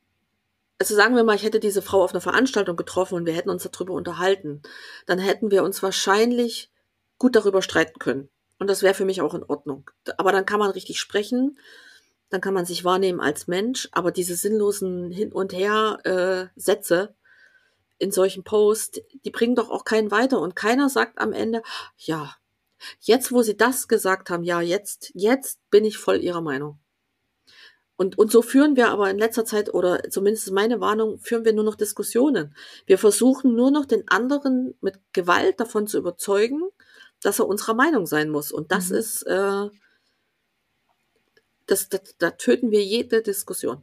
also sagen wir mal, ich hätte diese Frau auf einer Veranstaltung getroffen und wir hätten uns darüber unterhalten, dann hätten wir uns wahrscheinlich gut darüber streiten können. Und das wäre für mich auch in Ordnung. Aber dann kann man richtig sprechen, dann kann man sich wahrnehmen als Mensch, aber diese sinnlosen Hin- und Her-Sätze in solchen Posts, die bringen doch auch keinen weiter. Und keiner sagt am Ende, ja, jetzt wo sie das gesagt haben, ja, jetzt, jetzt bin ich voll ihrer Meinung. Und, und so führen wir aber in letzter Zeit, oder zumindest meine Warnung, führen wir nur noch Diskussionen. Wir versuchen nur noch den anderen mit Gewalt davon zu überzeugen, dass er unserer Meinung sein muss. Und das mhm. ist, äh, das, das, da töten wir jede Diskussion.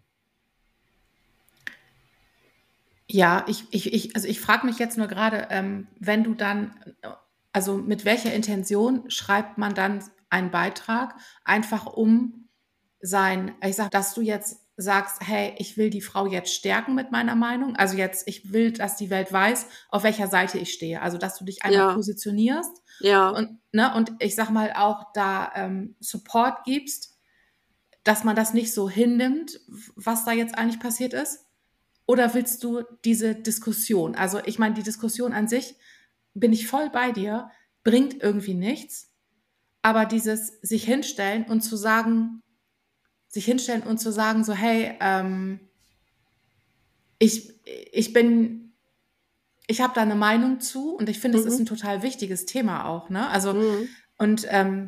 Ja, ich, ich, ich, also ich frage mich jetzt nur gerade, ähm, wenn du dann, also mit welcher Intention schreibt man dann einen Beitrag, einfach um sein, ich sag, dass du jetzt sagst, hey, ich will die Frau jetzt stärken mit meiner Meinung. Also jetzt, ich will, dass die Welt weiß, auf welcher Seite ich stehe. Also, dass du dich einmal Ja. positionierst Ja. und, ne, und ich sag mal auch da ähm, Support gibst, dass man das nicht so hinnimmt, was da jetzt eigentlich passiert ist. Oder willst du diese Diskussion? Also, ich meine, die Diskussion an sich, bin ich voll bei dir, bringt irgendwie nichts. Aber dieses sich hinstellen und zu sagen, sich hinstellen und zu sagen, so, hey, ähm, ich, ich bin, ich habe da eine Meinung zu und ich finde, es Mhm. ist ein total wichtiges Thema auch, ne? Also, Mhm. und ähm,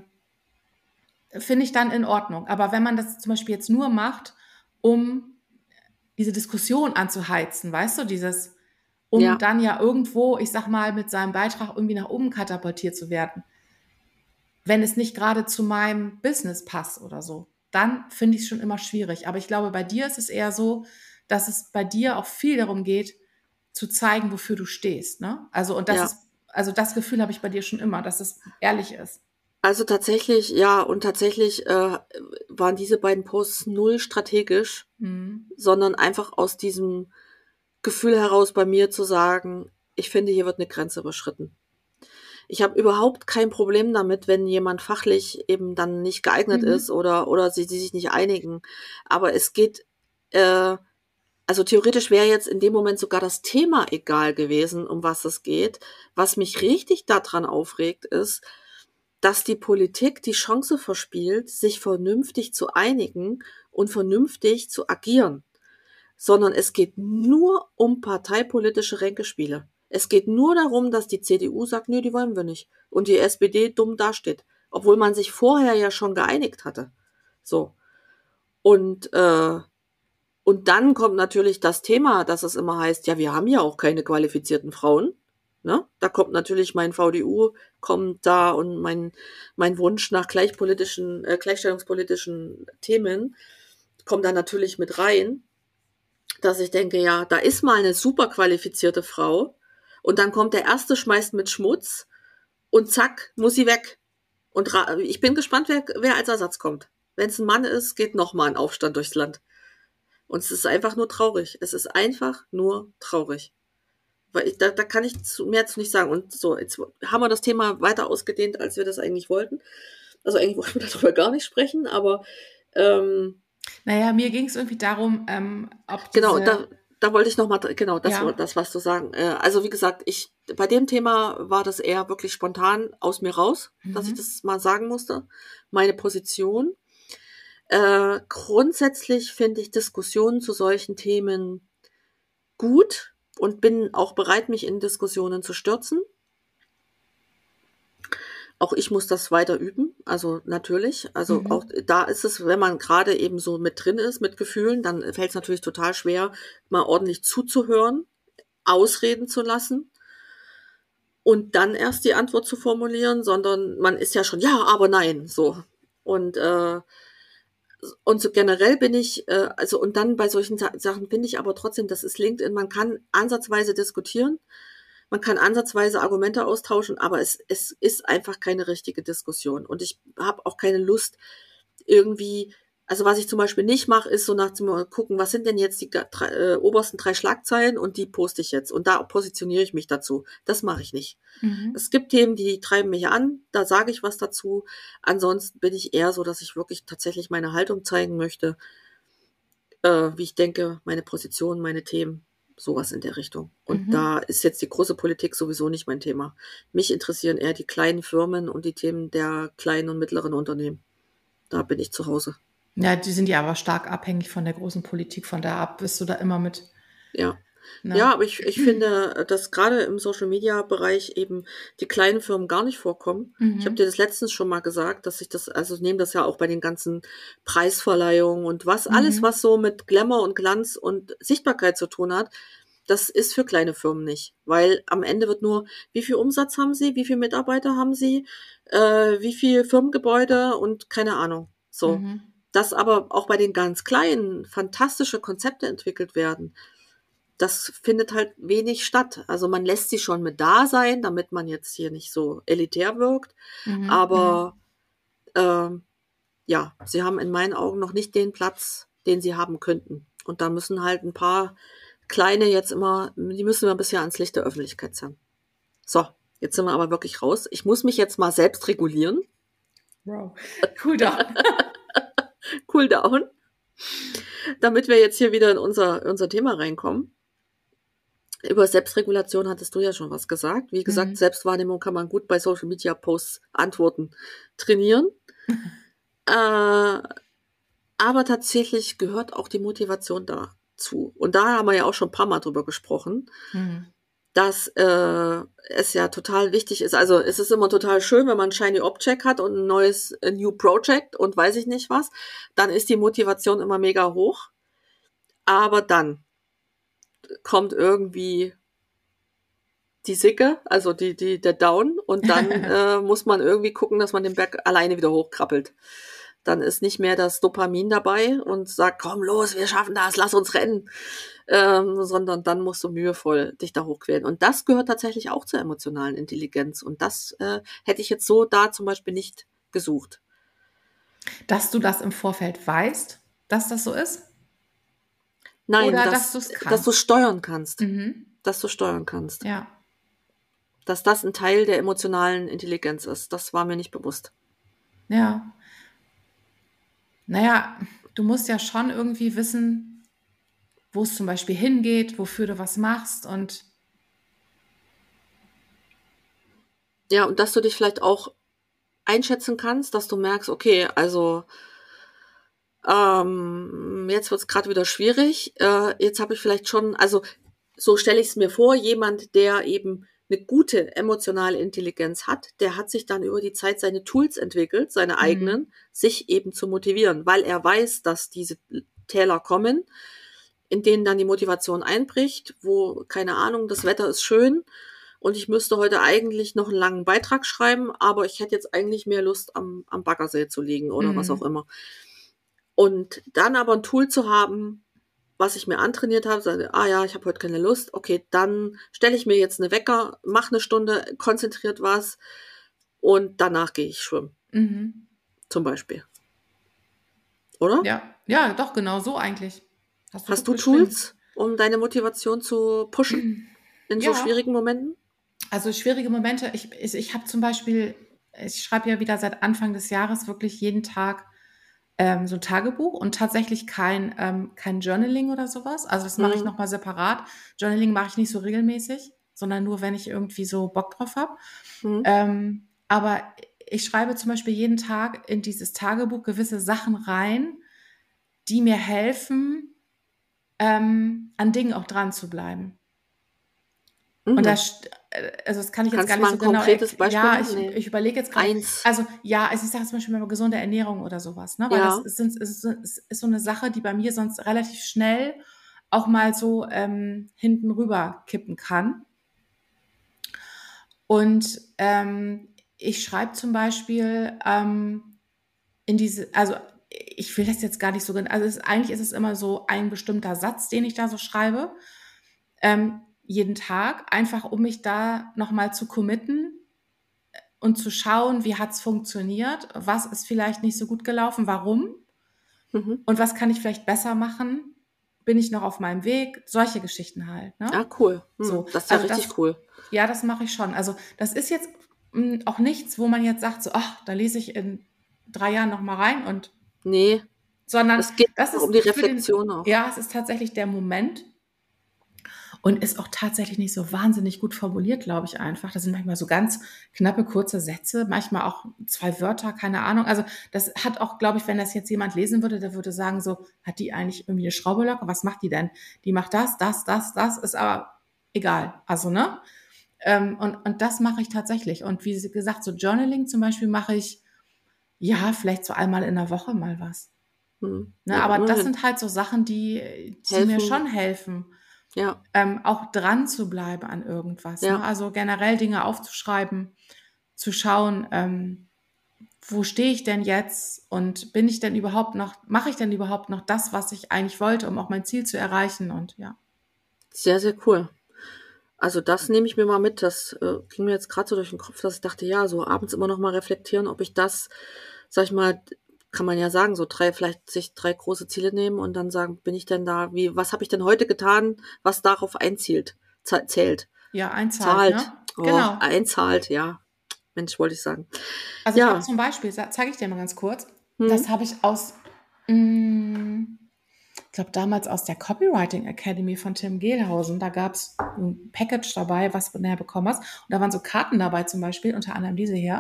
finde ich dann in Ordnung. Aber wenn man das zum Beispiel jetzt nur macht, um diese Diskussion anzuheizen, weißt du, dieses, um Ja. dann ja irgendwo, ich sag mal, mit seinem Beitrag irgendwie nach oben katapultiert zu werden, wenn es nicht gerade zu meinem Business passt oder so, dann finde ich es schon immer schwierig. Aber ich glaube, bei dir ist es eher so, dass es bei dir auch viel darum geht, zu zeigen, wofür du stehst, ne? Also, und das Ja. ist, also das Gefühl habe ich bei dir schon immer, dass es ehrlich ist. Also tatsächlich, ja, und tatsächlich äh, waren diese beiden Posts null strategisch, Mhm. sondern einfach aus diesem Gefühl heraus bei mir zu sagen, ich finde, hier wird eine Grenze überschritten. Ich habe überhaupt kein Problem damit, wenn jemand fachlich eben dann nicht geeignet Mhm. ist oder oder sie, sie sich nicht einigen. Aber es geht, äh, also theoretisch wäre jetzt in dem Moment sogar das Thema egal gewesen, um was es geht. Was mich richtig daran aufregt, ist, dass die Politik die Chance verspielt, sich vernünftig zu einigen und vernünftig zu agieren. Sondern es geht nur um parteipolitische Ränkespiele. Es geht nur darum, dass die C D U sagt, nö, die wollen wir nicht. Und die S P D dumm dasteht. Obwohl man sich vorher ja schon geeinigt hatte. So. Und, äh, und dann kommt natürlich das Thema, dass es immer heißt, ja, wir haben ja auch keine qualifizierten Frauen. Ne? Da kommt natürlich mein V D U, kommt da und mein, mein Wunsch nach gleichpolitischen, äh, gleichstellungspolitischen Themen kommt da natürlich mit rein, dass ich denke, ja, da ist mal eine super qualifizierte Frau und dann kommt der Erste, schmeißt mit Schmutz und zack, muss sie weg. Und ra- ich bin gespannt, wer, wer als Ersatz kommt. Wenn es ein Mann ist, geht nochmal ein Aufstand durchs Land. Und es ist einfach nur traurig. Es ist einfach nur traurig. Weil ich, da, da kann ich zu, mehr zu nicht sagen. Und so, jetzt haben wir das Thema weiter ausgedehnt, als wir das eigentlich wollten. Also eigentlich wollten wir darüber gar nicht sprechen, aber ähm, Naja, mir ging es irgendwie darum, ähm, ob genau, diese, da, da wollte ich nochmal, genau, das, ja, das was du sagen. Äh, also wie gesagt, ich bei dem Thema war das eher wirklich spontan aus mir raus, dass ich mhm, das mal sagen musste. Meine Position. Äh, grundsätzlich finde ich Diskussionen zu solchen Themen gut und bin auch bereit, mich in Diskussionen zu stürzen. Auch ich muss das weiter üben, also natürlich. Also auch mhm, da ist es, wenn man gerade eben so mit drin ist, mit Gefühlen, dann fällt es natürlich total schwer, mal ordentlich zuzuhören, ausreden zu lassen und dann erst die Antwort zu formulieren, sondern man ist ja schon, ja, aber nein, so. Und äh, und so generell bin ich, äh, also und dann bei solchen Sa Sachen finde ich aber trotzdem, das ist LinkedIn, man kann ansatzweise diskutieren, man kann ansatzweise Argumente austauschen, aber es, es ist einfach keine richtige Diskussion. Und ich habe auch keine Lust, irgendwie, also was ich zum Beispiel nicht mache, ist so nach dem gucken, was sind denn jetzt die drei, äh, obersten drei Schlagzeilen und die poste ich jetzt. Und da positioniere ich mich dazu. Das mache ich nicht. mhm, Es gibt Themen, die treiben mich an, da sage ich was dazu. Ansonsten bin ich eher so, dass ich wirklich tatsächlich meine Haltung zeigen möchte, äh, wie ich denke, meine Position, meine Themen, sowas in der Richtung. Und mhm. da ist jetzt die große Politik sowieso nicht mein Thema. Mich interessieren eher die kleinen Firmen und die Themen der kleinen und mittleren Unternehmen. Da bin ich zu Hause. Ja, die sind ja aber stark abhängig von der großen Politik, von da ab bist du da immer mit, Ja. ne? Ja, aber ich, ich finde, dass gerade im Social-Media-Bereich eben die kleinen Firmen gar nicht vorkommen. Ich habe dir Mhm, das letztens schon mal gesagt, dass ich das, also ich nehme das ja auch bei den ganzen Preisverleihungen und was, alles, mhm, was so mit Glamour und Glanz und Sichtbarkeit zu tun hat, das ist für kleine Firmen nicht. Weil am Ende wird nur, wie viel Umsatz haben sie, wie viele Mitarbeiter haben sie, äh, wie viel Firmengebäude und keine Ahnung. So. mhm, Dass aber auch bei den ganz Kleinen fantastische Konzepte entwickelt werden, das findet halt wenig statt. Also man lässt sie schon mit da sein, damit man jetzt hier nicht so elitär wirkt. mhm, mhm. Aber ähm, ja, sie haben in meinen Augen noch nicht den Platz, den sie haben könnten. Und da müssen halt ein paar kleine jetzt immer, die müssen wir ein bisschen ans Licht der Öffentlichkeit zerren. So, jetzt sind wir aber wirklich raus. Ich muss mich jetzt mal selbst regulieren. Wow. Cool down. Cool down. Damit wir jetzt hier wieder in unser, unser Thema reinkommen. Über Selbstregulation hattest du ja schon was gesagt. Wie gesagt, Mhm. Selbstwahrnehmung kann man gut bei Social Media Posts Antworten trainieren. Äh, aber tatsächlich gehört auch die Motivation dazu. Und da haben wir ja auch schon ein paar Mal drüber gesprochen, Mhm. dass äh, es ja total wichtig ist. Also es ist immer total schön, wenn man ein Shiny Object hat und ein neues a New Project und weiß ich nicht was. Dann ist die Motivation immer mega hoch. Aber dann kommt irgendwie die Sicke, also die, die, der Down, und dann äh, muss man irgendwie gucken, dass man den Berg alleine wieder hochkrabbelt. Dann ist nicht mehr das Dopamin dabei und sagt, komm los, wir schaffen das, lass uns rennen, ähm, sondern dann musst du mühevoll dich da hochquälen. Und das gehört tatsächlich auch zur emotionalen Intelligenz. Und das äh, hätte ich jetzt so da zum Beispiel nicht gesucht. Dass du das im Vorfeld weißt, dass das so ist? Nein, Oder dass du dass, es dass du kannst? steuern kannst. Mhm. Dass du steuern kannst. Ja. Dass das ein Teil der emotionalen Intelligenz ist. Das war mir nicht bewusst. Ja. Naja, du musst ja schon irgendwie wissen, wo es zum Beispiel hingeht, wofür du was machst und Ja, und dass du dich vielleicht auch einschätzen kannst, dass du merkst, okay, also ähm, jetzt wird's gerade wieder schwierig. Äh, jetzt habe ich vielleicht schon, also so stelle ich es mir vor, jemand, der eben eine gute emotionale Intelligenz hat, der hat sich dann über die Zeit seine Tools entwickelt, seine mhm. eigenen, sich eben zu motivieren, weil er weiß, dass diese Täler kommen, in denen dann die Motivation einbricht, wo, keine Ahnung, das Wetter ist schön und ich müsste heute eigentlich noch einen langen Beitrag schreiben, aber ich hätte jetzt eigentlich mehr Lust, am, am Baggersee zu liegen oder was auch Mhm. immer. Und dann aber ein Tool zu haben, was ich mir antrainiert habe, sage, ah ja, ich habe heute keine Lust, okay, dann stelle ich mir jetzt eine Wecker, mache eine Stunde, konzentriert was und danach gehe ich schwimmen, Mhm. zum Beispiel. Oder? Ja, ja, doch, genau so eigentlich. Hast du Hast gut du beschrieben. Tools, um deine Motivation zu pushen? in Ja. so schwierigen Momenten? Also schwierige Momente. Ich, ich, ich habe zum Beispiel, ich schreibe ja wieder seit Anfang des Jahres wirklich jeden Tag ähm, so ein Tagebuch und tatsächlich kein, ähm, kein Journaling oder sowas. Also das mache ich Mhm. nochmal separat. Journaling mache ich nicht so regelmäßig, sondern nur, wenn ich irgendwie so Bock drauf habe. Mhm. Ähm, aber ich schreibe zum Beispiel jeden Tag in dieses Tagebuch gewisse Sachen rein, die mir helfen, ähm, an Dingen auch dran zu bleiben. Mhm. Und das, st- äh, also das kann ich jetzt Kannst gar du nicht mal so ein genau konkretes erklären. Beispiel Ja, nennen? ich, Nee. ich überlege jetzt gerade, Eins. also ja, also ich sage zum Beispiel mal gesunde Ernährung oder sowas, ne? Weil das Ja. ist, sind- ist, ist, ist so eine Sache, die bei mir sonst relativ schnell auch mal so ähm, hinten rüber kippen kann. Und ähm, ich schreibe zum Beispiel ähm, in diese, also ich will das jetzt gar nicht so genau, also es, eigentlich ist es immer so ein bestimmter Satz, den ich da so schreibe, ähm, jeden Tag, einfach um mich da nochmal zu committen und zu schauen, wie hat's funktioniert, was ist vielleicht nicht so gut gelaufen, warum Mhm. und was kann ich vielleicht besser machen, bin ich noch auf meinem Weg, solche Geschichten halt, ne? Ah, cool. Hm. So, Das ist ja also richtig das, cool. ja, das mache ich schon. Also das ist jetzt mh, auch nichts, wo man jetzt sagt, so, ach, da lese ich in drei Jahren noch mal rein und, Nee, sondern es geht das auch um ist die für den, Reflexion auch. ja, es ist tatsächlich der Moment und ist auch tatsächlich nicht so wahnsinnig gut formuliert, glaube ich einfach. Das sind manchmal so ganz knappe, kurze Sätze, manchmal auch zwei Wörter, keine Ahnung. Also das hat auch, glaube ich, wenn das jetzt jemand lesen würde, der würde sagen, so, hat die eigentlich irgendwie eine Schraube locker? Was macht die denn? Die macht das, das, das, das, ist aber egal. Also, ne? Ähm, und, und das mache ich tatsächlich. Und wie sie gesagt, so Journaling zum Beispiel mache ich, ja, vielleicht so einmal in der Woche mal was. Hm. Ne? Ja, Aber das immerhin. sind halt so Sachen, die, die mir Helfen. schon helfen, Ja, ähm, auch dran zu bleiben an irgendwas. Ne? ja. Also generell Dinge aufzuschreiben, zu schauen, ähm, wo stehe ich denn jetzt und bin ich denn überhaupt noch, mache ich denn überhaupt noch das, was ich eigentlich wollte, um auch mein Ziel zu erreichen? Und ja. Sehr, sehr cool. Also das nehme ich mir mal mit. Das äh, ging mir jetzt gerade so durch den Kopf, dass ich dachte, ja, so abends immer noch mal reflektieren, ob ich das, sag ich mal, kann man ja sagen, so drei, vielleicht sich drei große Ziele nehmen und dann sagen, bin ich denn da, wie, was habe ich denn heute getan, was darauf einzielt, z- zählt, Ja, einzahlt, zahlt, ne? oh, Genau. einzahlt, ja, Mensch, wollte ich sagen. Also ich habe Ja, zum Beispiel, zeige ich dir mal ganz kurz, das hm, habe ich aus, mh, ich glaube damals aus der Copywriting Academy von Tim Gehlhausen. Da gab es ein Package dabei, was du näher bekommen hast. Und da waren so Karten dabei zum Beispiel, unter anderem diese hier.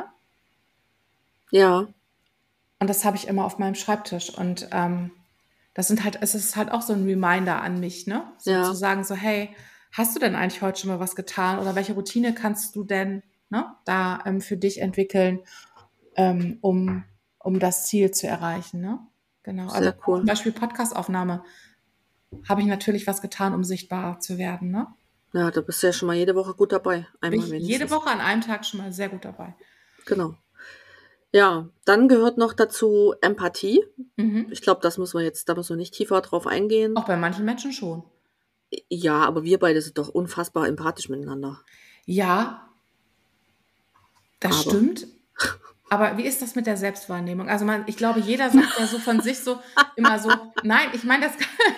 ja, Und das habe ich immer auf meinem Schreibtisch. Und ähm, das sind halt, es ist halt auch so ein Reminder an mich, ne? So ja, zu sagen, so, hey, hast du denn eigentlich heute schon mal was getan? Oder welche Routine kannst du denn ne, da ähm, für dich entwickeln, ähm, um, um das Ziel zu erreichen, ne? Genau. Also sehr zum cool. Beispiel Podcastaufnahme habe ich natürlich was getan, um sichtbar zu werden, ne? Ja, da bist du ja schon mal jede Woche gut dabei, Bin einmal ich jede wenigstens. Woche an einem Tag schon mal sehr gut dabei. Genau. Ja, dann gehört noch dazu Empathie. Mhm. Ich glaube, das müssen wir jetzt, da müssen wir nicht tiefer drauf eingehen. Auch bei manchen Menschen schon. Ja, aber wir beide sind doch unfassbar empathisch miteinander. Ja, das Aber stimmt. Aber wie ist das mit der Selbstwahrnehmung? Also man, ich glaube, jeder sagt ja so von sich so immer so, nein, ich meine, das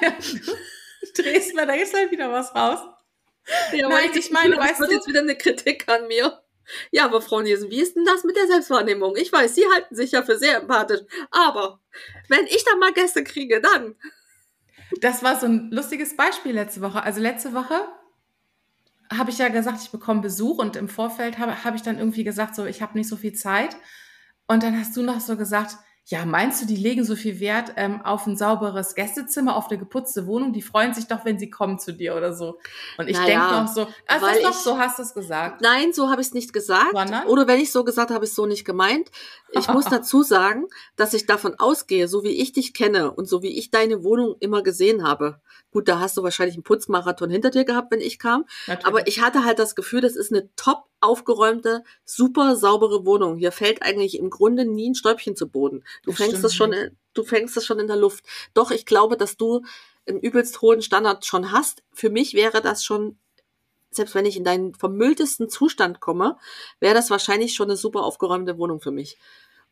ich drehe es mal, da ist halt wieder was raus. ja, Nein, aber ich meine, das weißt wird du- jetzt wieder eine Kritik an mir. Ja, aber Frau Nielsen, wie ist denn das mit der Selbstwahrnehmung? Ich weiß, Sie halten sich ja für sehr empathisch. Aber wenn ich dann mal Gäste kriege, dann. Das war so ein lustiges Beispiel letzte Woche. Also letzte Woche habe ich ja gesagt, ich bekomme Besuch und im Vorfeld habe, habe ich dann irgendwie gesagt, so, ich habe nicht so viel Zeit. Und dann hast du noch so gesagt, ja, meinst du, die legen so viel Wert ähm, auf ein sauberes Gästezimmer, auf eine geputzte Wohnung? Die freuen sich doch, wenn sie kommen zu dir oder so. Und ich Naja, denke noch so, also weil das doch, ich- so hast du es gesagt. Nein, so habe ich es nicht gesagt. Sondern? Oder wenn ich so gesagt habe, ich es so nicht gemeint. Ich muss dazu sagen, dass ich davon ausgehe, so wie ich dich kenne und so wie ich deine Wohnung immer gesehen habe. Gut, da hast du wahrscheinlich einen Putzmarathon hinter dir gehabt, wenn ich kam. Natürlich. Aber ich hatte halt das Gefühl, das ist eine top aufgeräumte, super saubere Wohnung. Hier fällt eigentlich im Grunde nie ein Stäubchen zu Boden. Du Das fängst stimmt das schon, nicht. in- du fängst das schon in der Luft. Doch, ich glaube, dass du einen übelst hohen Standard schon hast. Für mich wäre das schon, selbst wenn ich in deinen vermülltesten Zustand komme, wäre das wahrscheinlich schon eine super aufgeräumte Wohnung für mich.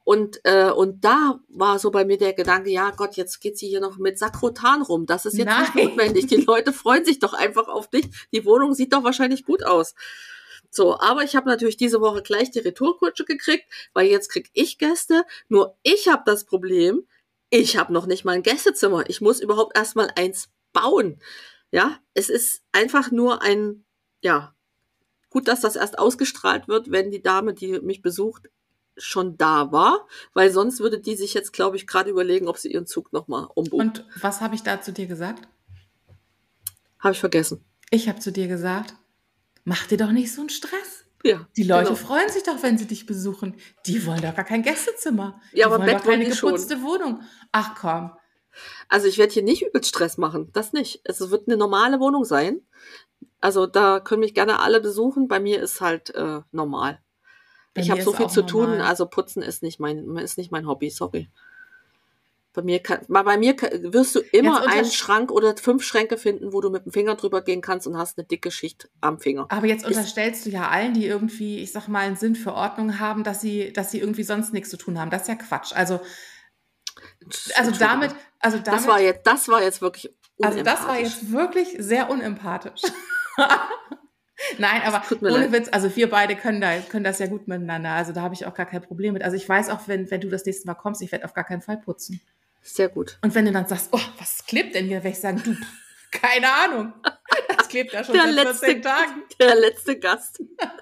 Und, äh, und da war so bei mir der Gedanke, ja Gott, jetzt geht sie hier noch mit Sakrotan rum. Das ist jetzt nicht Nein. notwendig. Die Leute freuen sich doch einfach auf dich. Die Wohnung sieht doch wahrscheinlich gut aus. So, aber ich habe natürlich diese Woche gleich die Retourkutsche gekriegt, weil jetzt krieg ich Gäste. Nur ich habe das Problem, ich habe noch nicht mal ein Gästezimmer. Ich muss überhaupt erstmal eins bauen. Ja, es ist einfach nur ein, ja, gut, dass das erst ausgestrahlt wird, wenn die Dame, die mich besucht, schon da war, weil sonst würde die sich jetzt, glaube ich, gerade überlegen, ob sie ihren Zug nochmal umbucht. Und was habe ich da zu dir gesagt? Habe ich vergessen. Ich habe zu dir gesagt, mach dir doch nicht so einen Stress. Ja, Die Leute genau. freuen sich doch, wenn sie dich besuchen. Die wollen doch gar kein Gästezimmer. Die Ja, aber wollen Bett doch keine wollen die schon. geputzte Wohnung. Ach komm. Also ich werde hier nicht übel Stress machen, das nicht. Es wird eine normale Wohnung sein. Also da können mich gerne alle besuchen. Bei mir ist halt äh, normal. Bei ich mir habe so ist viel auch zu tun, normal. also putzen ist nicht mein ist nicht mein Hobby, sorry. Bei mir kann, bei bei mir kann, wirst du immer Jetzt einen untersch- Schrank oder fünf Schränke finden, wo du mit dem Finger drüber gehen kannst und hast eine dicke Schicht am Finger. Aber jetzt Ist- unterstellst du ja allen, die irgendwie, ich sag mal, einen Sinn für Ordnung haben, dass sie, dass sie irgendwie sonst nichts zu tun haben. Das ist ja Quatsch. Also, also Entschuldigung. damit, also damit, das war jetzt, das war jetzt wirklich also das war unempathisch. jetzt wirklich sehr unempathisch. Nein, aber tut mir ohne leid. Witz, also wir beide können da, können das ja gut miteinander. Also da habe ich auch gar kein Problem mit. Also ich weiß auch, wenn, wenn du das nächste Mal kommst, ich werde auf gar keinen Fall putzen. Sehr gut. Und wenn du dann sagst, oh, was klebt denn hier, werde ich sagen, du, keine Ahnung. Das klebt ja schon Der seit letzte, vierzehn Tagen. der letzte Gast.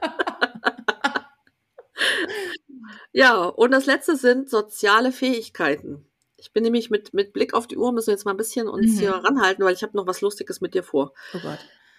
Ja, und das letzte sind soziale Fähigkeiten. Ich bin nämlich mit, mit Blick auf die Uhr, müssen wir jetzt mal ein bisschen uns Mhm. hier ranhalten, weil ich habe noch was Lustiges mit dir vor. Oh Gott.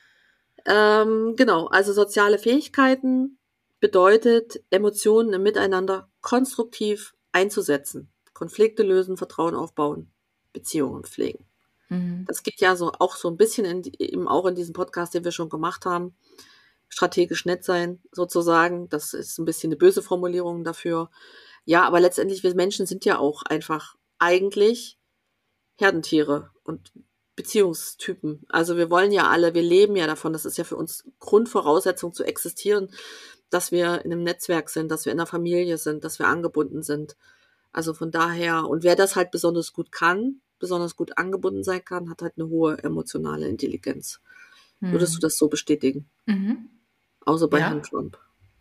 Ähm, genau, also soziale Fähigkeiten bedeutet, Emotionen im Miteinander konstruktiv einzusetzen. Konflikte lösen, Vertrauen aufbauen, Beziehungen pflegen. Mhm. Das geht ja so auch so ein bisschen in, die- eben auch in diesem Podcast, den wir schon gemacht haben. Strategisch nett sein, sozusagen. Das ist ein bisschen eine böse Formulierung dafür. Ja, aber letztendlich, wir Menschen sind ja auch einfach eigentlich Herdentiere und Beziehungstypen. Also wir wollen ja alle, wir leben ja davon, das ist ja für uns Grundvoraussetzung zu existieren, dass wir in einem Netzwerk sind, dass wir in einer Familie sind, dass wir angebunden sind. Also von daher, und wer das halt besonders gut kann, besonders gut angebunden sein kann, hat halt eine hohe emotionale Intelligenz. Würdest du das so bestätigen? Mhm. Außer bei Ja. Herrn Trump.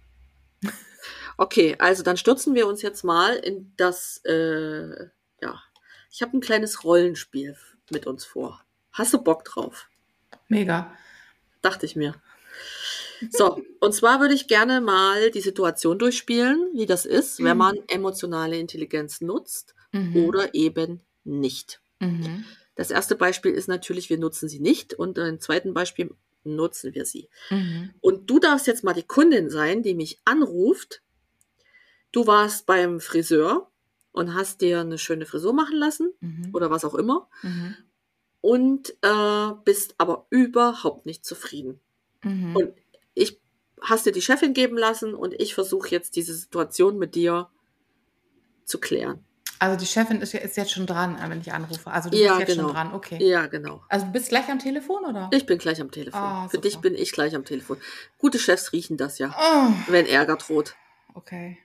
Okay, also dann stürzen wir uns jetzt mal in das, äh, ja, ich habe ein kleines Rollenspiel mit uns vor. Hast du Bock drauf? Mega. Dachte ich mir. So, und zwar würde ich gerne mal die Situation durchspielen, wie das ist, wenn man emotionale Intelligenz nutzt Mhm. oder eben nicht. Mhm. Das erste Beispiel ist natürlich, wir nutzen sie nicht, und im zweiten Beispiel nutzen wir sie. Mhm. Und du darfst jetzt mal die Kundin sein, die mich anruft. Du warst beim Friseur und hast dir eine schöne Frisur machen lassen Mhm. oder was auch immer Mhm. und äh, bist aber überhaupt nicht zufrieden. Mhm. Und ich hast dir die Chefin geben lassen und ich versuche jetzt diese Situation mit dir zu klären. Also die Chefin ist, ist jetzt schon dran, wenn ich anrufe. Also du Ja, bist jetzt genau. schon dran, okay. Ja, genau. Also du bist gleich am Telefon, oder? Ich bin gleich am Telefon. Ah, Für dich super. bin ich gleich am Telefon. Gute Chefs riechen das ja, Oh, wenn Ärger droht. okay.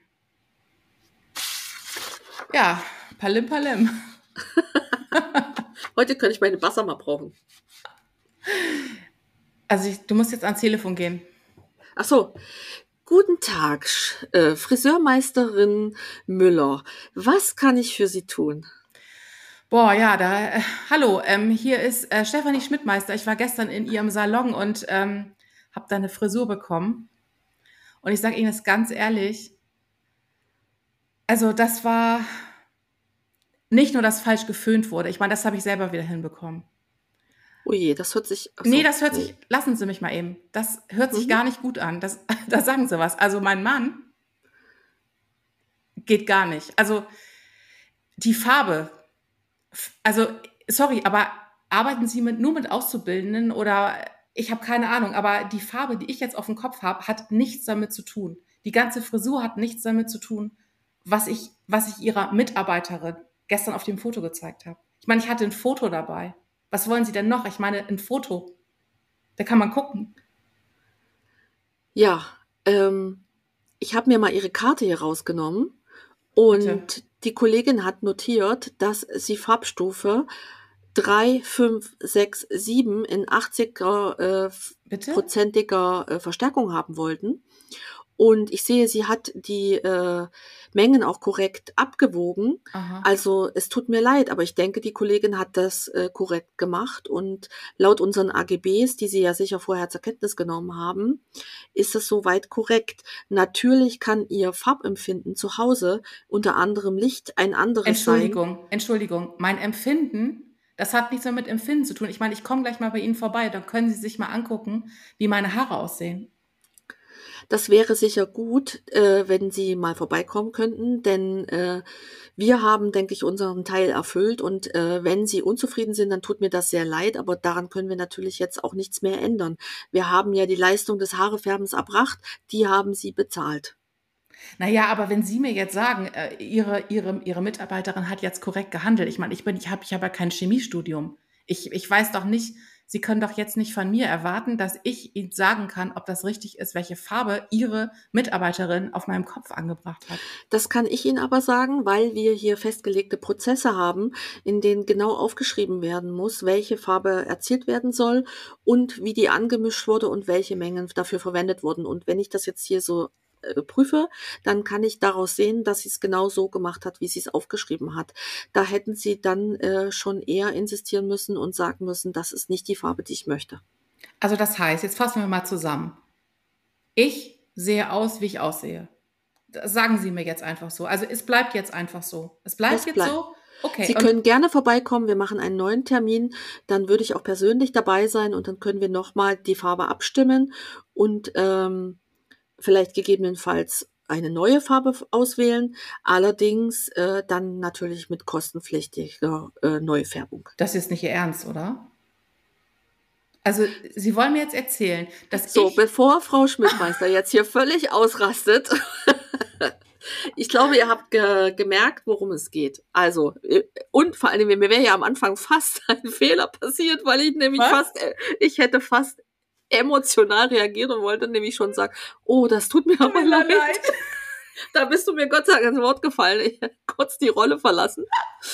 Ja, Palim Palim. Heute könnte ich meine Basser mal brauchen. Also ich, du musst jetzt ans Telefon gehen. Ach so. Guten Tag, Sch- äh, Friseurmeisterin Müller. Was kann ich für Sie tun? Boah, ja, da, äh, hallo, ähm, hier ist äh, Stefanie Schmidtmeister. Ich war gestern in ihrem Salon und ähm, habe da eine Frisur bekommen. Und ich sage Ihnen das ganz ehrlich, also das war nicht nur, dass falsch geföhnt wurde. Ich meine, das habe ich selber wieder hinbekommen. Oh je, das hört sich... ach so, Nee, das hört sich, lassen Sie mich mal eben, das hört sich Mhm. gar nicht gut an. Das, da sagen Sie was. Also mein Mann geht gar nicht. Also die Farbe, f- also sorry, aber arbeiten Sie mit, nur mit Auszubildenden oder ich habe keine Ahnung, aber die Farbe, die ich jetzt auf dem Kopf habe, hat nichts damit zu tun. Die ganze Frisur hat nichts damit zu tun, was ich, was ich Ihrer Mitarbeiterin gestern auf dem Foto gezeigt habe. Ich meine, ich hatte ein Foto dabei. Was wollen Sie denn noch? Ich meine, ein Foto. Da kann man gucken. Ja, ähm, ich habe mir mal Ihre Karte hier rausgenommen Und Bitte. die Kollegin hat notiert, dass sie Farbstufe drei, fünf, sechs, sieben in achtziger äh, Bitte? prozentiger äh, Verstärkung haben wollten. Und ich sehe, sie hat die äh, Mengen auch korrekt abgewogen. Aha. Also es tut mir leid, aber ich denke, die Kollegin hat das äh, korrekt gemacht. Und laut unseren A G Bs, die Sie ja sicher vorher zur Kenntnis genommen haben, ist es soweit korrekt. Natürlich kann Ihr Farbempfinden zu Hause, unter anderem Licht, ein anderes sein. Entschuldigung, Entschuldigung. Mein Empfinden, das hat nichts mehr mit Empfinden zu tun. Ich meine, ich komme gleich mal bei Ihnen vorbei, dann können Sie sich mal angucken, wie meine Haare aussehen. Das wäre sicher gut, äh, wenn Sie mal vorbeikommen könnten, denn äh, wir haben, denke ich, unseren Teil erfüllt. Und äh, wenn Sie unzufrieden sind, dann tut mir das sehr leid, aber daran können wir natürlich jetzt auch nichts mehr ändern. Wir haben ja die Leistung des Haarefärbens erbracht, die haben Sie bezahlt. Naja, aber wenn Sie mir jetzt sagen, äh, Ihre, Ihre, Ihre Mitarbeiterin hat jetzt korrekt gehandelt, ich meine, ich bin, ich habe ich hab ja kein Chemiestudium. Ich, ich weiß doch nicht, Sie können doch jetzt nicht von mir erwarten, dass ich Ihnen sagen kann, ob das richtig ist, welche Farbe Ihre Mitarbeiterin auf meinem Kopf angebracht hat. Das kann ich Ihnen aber sagen, weil wir hier festgelegte Prozesse haben, in denen genau aufgeschrieben werden muss, welche Farbe erzielt werden soll und wie die angemischt wurde und welche Mengen dafür verwendet wurden. Und wenn ich das jetzt hier so äh, prüfe, dann kann ich daraus sehen, dass sie es genau so gemacht hat, wie sie es aufgeschrieben hat. Da hätten Sie dann äh, schon eher insistieren müssen und sagen müssen, das ist nicht die Farbe, die ich möchte. Also das heißt, jetzt fassen wir mal zusammen. Ich sehe aus, wie ich aussehe. Das sagen Sie mir jetzt einfach so. Also es bleibt jetzt einfach so. Es bleibt Es jetzt bleibt. so? Okay. Sie und- können gerne vorbeikommen, wir machen einen neuen Termin, dann würde ich auch persönlich dabei sein und dann können wir nochmal die Farbe abstimmen und ähm, vielleicht gegebenenfalls eine neue Farbe f- auswählen, allerdings äh, dann natürlich mit kostenpflichtiger äh, Neufärbung. Das ist nicht Ihr Ernst, oder? Also Sie wollen mir jetzt erzählen, dass So, ich... bevor Frau Schmidtmeister jetzt hier völlig ausrastet, ich glaube, ihr habt ge gemerkt, worum es geht. Also, äh, und vor allem, mir wäre ja am Anfang fast ein Fehler passiert, weil ich nämlich Was? fast, äh, ich hätte fast emotional reagiert und wollte nämlich schon sagen, oh, das tut mir aber Tut mir leid. leid. Da bist du mir Gott sei Dank ins Wort gefallen. Ich hätte kurz die Rolle verlassen.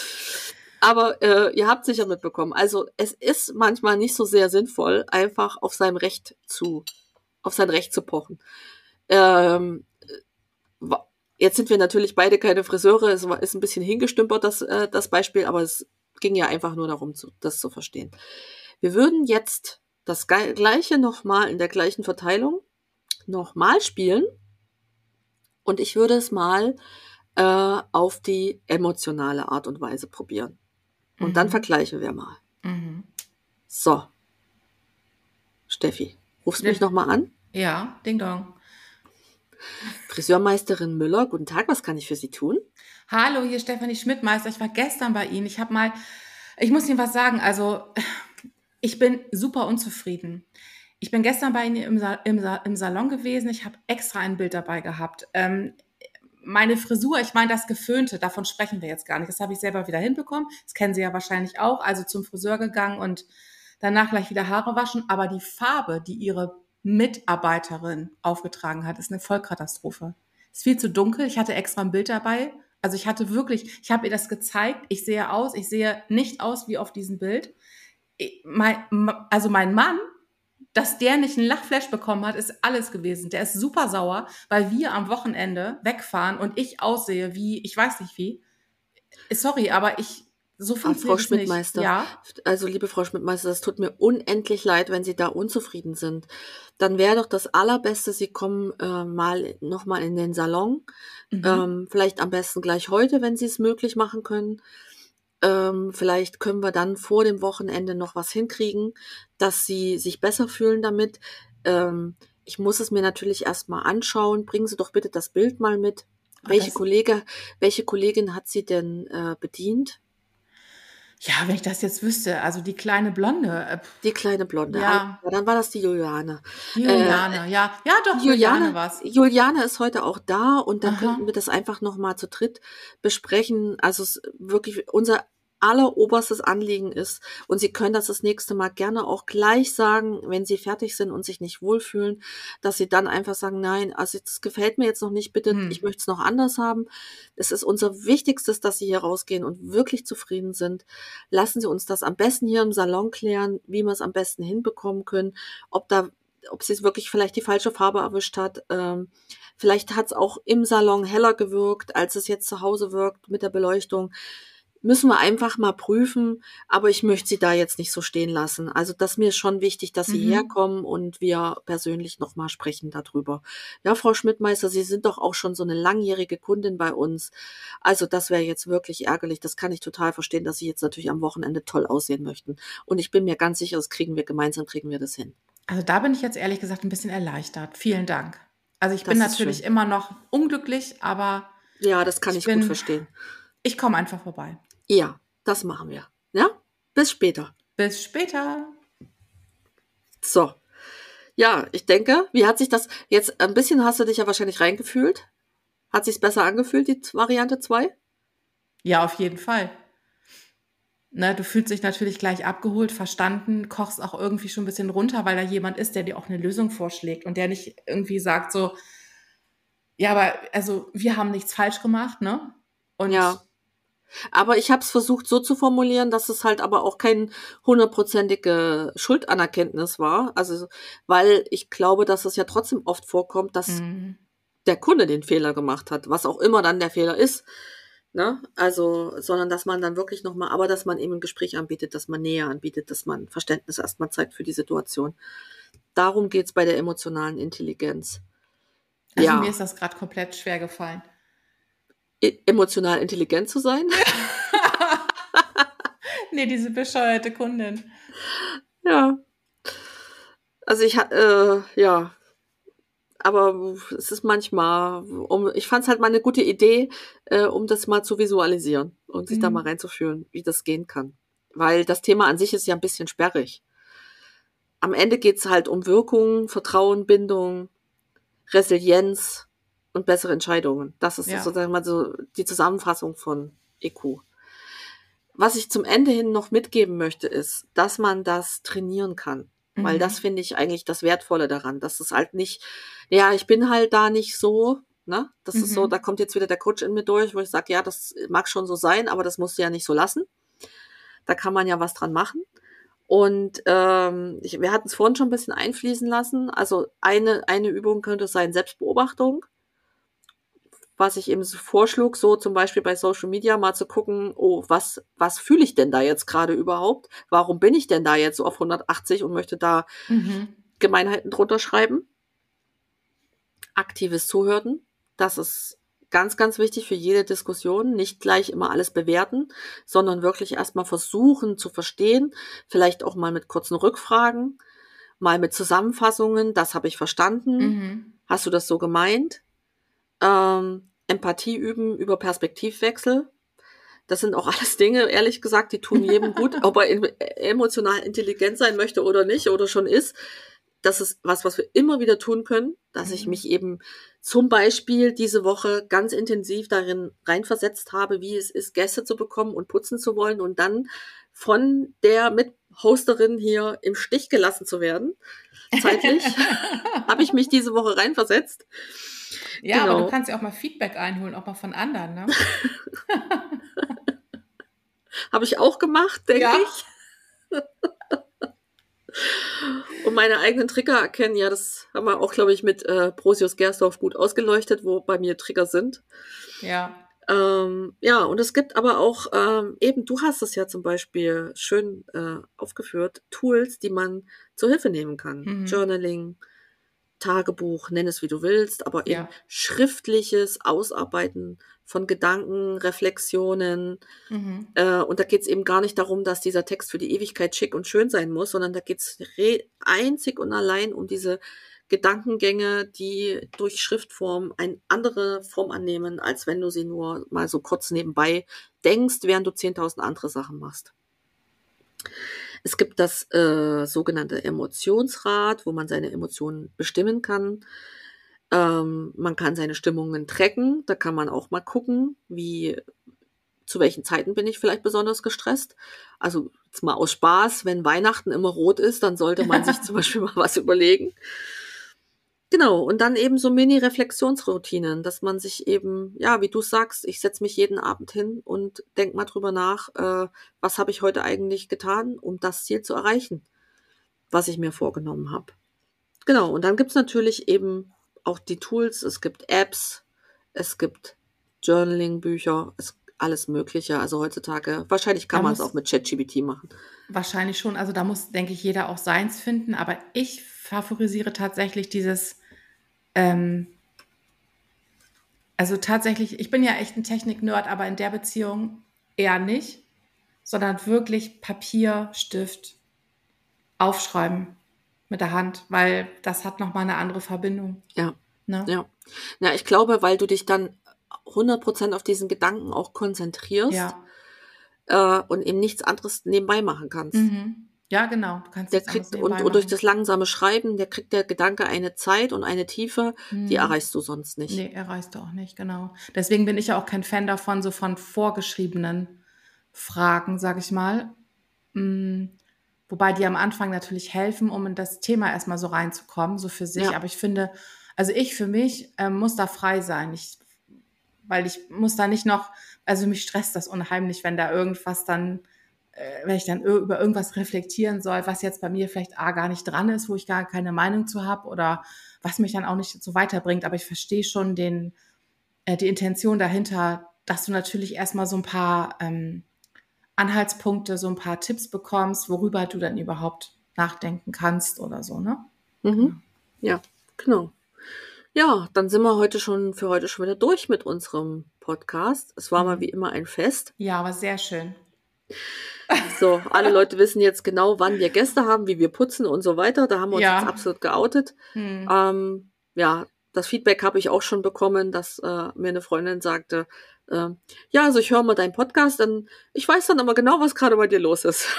Aber äh, ihr habt sicher mitbekommen. Also es ist manchmal nicht so sehr sinnvoll, einfach auf sein Recht zu, auf sein Recht zu pochen. Ähm, wa- jetzt sind wir natürlich beide keine Friseure. Es war, ist ein bisschen hingestümpert, das, äh, das Beispiel, aber es ging ja einfach nur darum, zu, das zu verstehen. Wir würden jetzt das Ge- Gleiche nochmal in der gleichen Verteilung nochmal spielen. Und ich würde es mal äh, auf die emotionale Art und Weise probieren. Und dann Mhm. vergleichen wir mal. Mhm. So, Steffi, rufst du Ja. mich nochmal an? Ja, Ding Dong. Friseurmeisterin Müller, guten Tag, was kann ich für Sie tun? Hallo, hier Stefanie Schmidtmeister. Ich war gestern bei Ihnen. Ich habe mal, ich muss Ihnen was sagen. Also, ich bin super unzufrieden. Ich bin gestern bei Ihnen im, Sa im, Sa im Salon gewesen. Ich habe extra ein Bild dabei gehabt. Ähm, meine Frisur, ich meine das Geföhnte, davon sprechen wir jetzt gar nicht. Das habe ich selber wieder hinbekommen. Das kennen Sie ja wahrscheinlich auch. Also zum Friseur gegangen und danach gleich wieder Haare waschen. Aber die Farbe, die Ihre Mitarbeiterin aufgetragen hat, ist eine Vollkatastrophe. Ist viel zu dunkel. Ich hatte extra ein Bild dabei. Also ich hatte wirklich, ich habe ihr das gezeigt. Ich sehe aus, ich sehe nicht aus wie auf diesem Bild. Ich, mein, also mein Mann, dass der nicht einen Lachflash bekommen hat, ist alles gewesen. Der ist super sauer, weil wir am Wochenende wegfahren und ich aussehe wie, ich weiß nicht wie. Sorry, aber ich, so Ah, funktioniert Frau es nicht. Schmidtmeister, Ja, also liebe Frau Schmidtmeister, es tut mir unendlich leid, wenn Sie da unzufrieden sind. Dann wäre doch das Allerbeste, Sie kommen äh, mal nochmal in den Salon. mhm. Ähm, vielleicht am besten gleich heute, wenn Sie es möglich machen können. Ähm, vielleicht können wir dann vor dem Wochenende noch was hinkriegen, dass Sie sich besser fühlen damit. Ähm, ich muss es mir natürlich erstmal anschauen. Bringen Sie doch bitte das Bild mal mit. Ah, Welche das- Kollege, welche Kollegin hat Sie denn äh, bedient? Ja, wenn ich das jetzt wüsste, also die kleine Blonde, äh, pf, Die kleine Blonde. Ja. Ah, dann war das die Juliane. die Äh, Juliane, ja, ja doch, Die Juliane Juliane, war's. Juliane ist heute auch da und dann Aha. könnten wir das einfach nochmal zu dritt besprechen. Also es wirklich unser alleroberstes Anliegen ist. Und Sie können das das nächste Mal gerne auch gleich sagen, wenn Sie fertig sind und sich nicht wohlfühlen, dass Sie dann einfach sagen, nein, also das gefällt mir jetzt noch nicht, bitte, Hm. ich möchte es noch anders haben. Es ist unser Wichtigstes, dass Sie hier rausgehen und wirklich zufrieden sind. Lassen Sie uns das am besten hier im Salon klären, wie wir es am besten hinbekommen können, ob da ob sie es wirklich vielleicht die falsche Farbe erwischt hat. Ähm, vielleicht hat es auch im Salon heller gewirkt, als es jetzt zu Hause wirkt mit der Beleuchtung. Müssen wir einfach mal prüfen, aber ich möchte sie da jetzt nicht so stehen lassen. Also das ist mir schon wichtig, dass sie Mhm. herkommen und wir persönlich nochmal sprechen darüber. Ja, Frau Schmidtmeister, Sie sind doch auch schon so eine langjährige Kundin bei uns. Also das wäre jetzt wirklich ärgerlich. Das kann ich total verstehen, dass Sie jetzt natürlich am Wochenende toll aussehen möchten. Und ich bin mir ganz sicher, das kriegen wir gemeinsam, kriegen wir das hin. Also da bin ich jetzt ehrlich gesagt ein bisschen erleichtert. Vielen Dank. Also ich bin Das ist natürlich schön. immer noch unglücklich, aber Ja, das kann ich ich gut bin, verstehen. ich komme einfach vorbei. Ja, das machen wir. Ja, bis später. Bis später. So. Ja, ich denke, wie hat sich das jetzt, ein bisschen hast du dich ja wahrscheinlich reingefühlt? Hat sich's besser angefühlt, die Variante zwei? Ja, auf jeden Fall. Ne, du fühlst dich natürlich gleich abgeholt, verstanden, kochst auch irgendwie schon ein bisschen runter, weil da jemand ist, der dir auch eine Lösung vorschlägt und der nicht irgendwie sagt so, ja, aber also wir haben nichts falsch gemacht, ne? Und Ja. Aber ich habe es versucht so zu formulieren, dass es halt aber auch kein hundertprozentige Schuldanerkenntnis war. Also, weil ich glaube, dass es ja trotzdem oft vorkommt, dass Mhm. der Kunde den Fehler gemacht hat, was auch immer dann der Fehler ist. Ne? Also, sondern dass man dann wirklich nochmal, aber dass man eben ein Gespräch anbietet, dass man näher anbietet, dass man Verständnis erstmal zeigt für die Situation. Darum geht's bei der emotionalen Intelligenz. Also mir Ja, ist das gerade komplett schwer gefallen. e- emotional intelligent zu sein. Nee, diese bescheuerte Kundin. Ja, also ich ha- äh, ja, aber es ist manchmal, um, ich fand es halt mal eine gute Idee, äh, um das mal zu visualisieren und sich da mal Mhm. reinzufühlen, wie das gehen kann. Weil das Thema an sich ist ja ein bisschen sperrig. Am Ende geht's halt um Wirkung, Vertrauen, Bindung, Resilienz und bessere Entscheidungen. Das ist Ja. sozusagen mal so die Zusammenfassung von E Q. Was ich zum Ende hin noch mitgeben möchte, ist, dass man das trainieren kann. Weil das Mhm. finde ich eigentlich das Wertvolle daran. Das ist halt nicht, ja, ich bin halt da nicht so, ne? Das ist so, da Mhm. kommt jetzt wieder der Coach in mir durch, wo ich sage, ja, das mag schon so sein, aber das musst du ja nicht so lassen. Da kann man ja was dran machen. Und ähm, ich, wir hatten es vorhin schon ein bisschen einfließen lassen. Also eine, eine Übung könnte sein Selbstbeobachtung, was ich eben so vorschlug, so zum Beispiel bei Social Media mal zu gucken, oh, was, was fühle ich denn da jetzt gerade überhaupt? Warum bin ich denn da jetzt so auf hundertachtzig und möchte da Mhm. Gemeinheiten drunter schreiben? Aktives Zuhören, das ist ganz, ganz wichtig für jede Diskussion. Nicht gleich immer alles bewerten, sondern wirklich erstmal versuchen zu verstehen, vielleicht auch mal mit kurzen Rückfragen, mal mit Zusammenfassungen, das habe ich verstanden. Mhm. Hast du das so gemeint? Ähm, Empathie üben über Perspektivwechsel. Das sind auch alles Dinge, ehrlich gesagt, die tun jedem gut, ob er em- emotional intelligent sein möchte oder nicht oder schon ist. Das ist was, was wir immer wieder tun können, dass ich Mhm. mich eben zum Beispiel diese Woche ganz intensiv darin reinversetzt habe, wie es ist, Gäste zu bekommen und putzen zu wollen und dann von der Mithosterin hier im Stich gelassen zu werden. Zeitlich habe ich mich diese Woche reinversetzt. Ja, aber du Genau. kannst ja auch mal Feedback einholen, auch mal von anderen, ne? Habe ich auch gemacht, denke Ja. ich. Und meine eigenen Trigger erkennen, ja, das haben wir auch, glaube ich, mit äh, Prosius Gersdorf gut ausgeleuchtet, wo bei mir Trigger sind. Ja. Ähm, ja, und es gibt aber auch, ähm, eben, du hast es ja zum Beispiel schön äh, aufgeführt, Tools, die man zur Hilfe nehmen kann. Mhm. Journaling, Tagebuch, nenn es wie du willst, aber eben Ja. schriftliches Ausarbeiten von Gedanken, Reflexionen. Mhm. Äh, und da geht es eben gar nicht darum, dass dieser Text für die Ewigkeit schick und schön sein muss, sondern da geht es einzig und allein um diese Gedankengänge, die durch Schriftform eine andere Form annehmen, als wenn du sie nur mal so kurz nebenbei denkst, während du zehntausend andere Sachen machst. Es gibt das äh, sogenannte Emotionsrad, wo man seine Emotionen bestimmen kann. Ähm, man kann seine Stimmungen tracken. Da kann man auch mal gucken, wie zu welchen Zeiten bin ich vielleicht besonders gestresst. Also jetzt mal aus Spaß, wenn Weihnachten immer rot ist, dann sollte man sich zum Beispiel mal was überlegen. Genau, und dann eben so Mini-Reflexionsroutinen, dass man sich eben, ja, wie du sagst, ich setze mich jeden Abend hin und denke mal drüber nach, äh, was habe ich heute eigentlich getan, um das Ziel zu erreichen, was ich mir vorgenommen habe. Genau, und dann gibt's natürlich eben auch die Tools, es gibt Apps, es gibt Journaling-Bücher, es alles Mögliche. Also heutzutage, wahrscheinlich kann Da man es muss auch mit ChatGPT machen. wahrscheinlich schon, also da muss, denke ich, jeder auch seins finden, aber ich favorisiere tatsächlich dieses, ähm, also tatsächlich, ich bin ja echt ein Technik-Nerd, aber in der Beziehung eher nicht, sondern wirklich Papier, Stift, aufschreiben mit der Hand, weil das hat nochmal eine andere Verbindung. Ja, Ne? ja. Ja, ich glaube, weil du dich dann hundert Prozent auf diesen Gedanken auch konzentrierst Ja. äh, und eben nichts anderes nebenbei machen kannst. Mhm. Ja, genau. Du kannst Der nichts anderes kriegt, und, nebenbei und durch machen. das langsame Schreiben, der kriegt der Gedanke eine Zeit und eine Tiefe, die Mhm. erreichst du sonst nicht. Nee, erreichst du auch nicht, genau. Deswegen bin ich ja auch kein Fan davon, so von vorgeschriebenen Fragen, sag ich mal. Mm, Wobei die am Anfang natürlich helfen, um in das Thema erstmal so reinzukommen, so für sich. Ja. Aber ich finde, also ich für mich ähm, muss da frei sein. Ich, weil ich muss da nicht noch, also mich stresst das unheimlich, wenn da irgendwas dann, äh, wenn ich dann ir- über irgendwas reflektieren soll, was jetzt bei mir vielleicht A gar nicht dran ist, wo ich gar keine Meinung zu habe oder was mich dann auch nicht so weiterbringt. Aber ich verstehe schon den, äh, die Intention dahinter, dass du natürlich erstmal so ein paar ähm, Anhaltspunkte, so ein paar Tipps bekommst, worüber du dann überhaupt nachdenken kannst oder so, ne? Mhm. Ja, genau. Ja, dann sind wir heute schon für heute schon wieder durch mit unserem Podcast. Es war mal wie immer ein Fest. Ja, aber sehr schön. So, alle Leute wissen jetzt genau, wann wir Gäste haben, wie wir putzen und so weiter. Da haben wir uns Ja. jetzt absolut geoutet. Hm. Ähm, ja, das Feedback habe ich auch schon bekommen, dass äh, mir eine Freundin sagte, äh, ja, also ich höre mal deinen Podcast, dann ich weiß dann immer genau, was gerade bei dir los ist.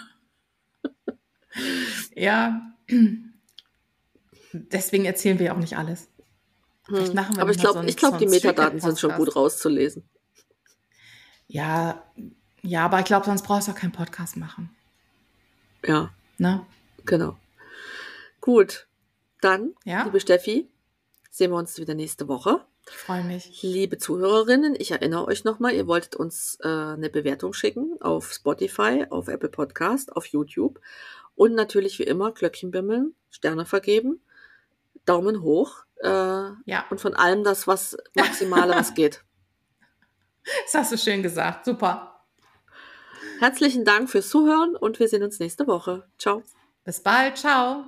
Ja, deswegen erzählen wir auch nicht alles. Vielleicht machen wir Aber ich noch mal glaube, so einen- ich glaube, so die einen Metadaten sind schon Secret-Podcast. gut rauszulesen. Ja, ja, aber ich glaube, sonst brauchst du auch keinen Podcast machen. Ja, Ne? genau. Gut, dann, Ja? liebe Steffi, sehen wir uns wieder nächste Woche. Ich freue mich. Liebe Zuhörerinnen, ich erinnere euch nochmal, ihr wolltet uns äh, eine Bewertung schicken auf Spotify, auf Apple Podcast, auf YouTube und natürlich wie immer Glöckchen bimmeln, Sterne vergeben, Daumen hoch äh, Ja, und von allem das, was Maximale, was geht. das hast du schön gesagt. Super. Herzlichen Dank fürs Zuhören und wir sehen uns nächste Woche. Ciao. Bis bald. Ciao.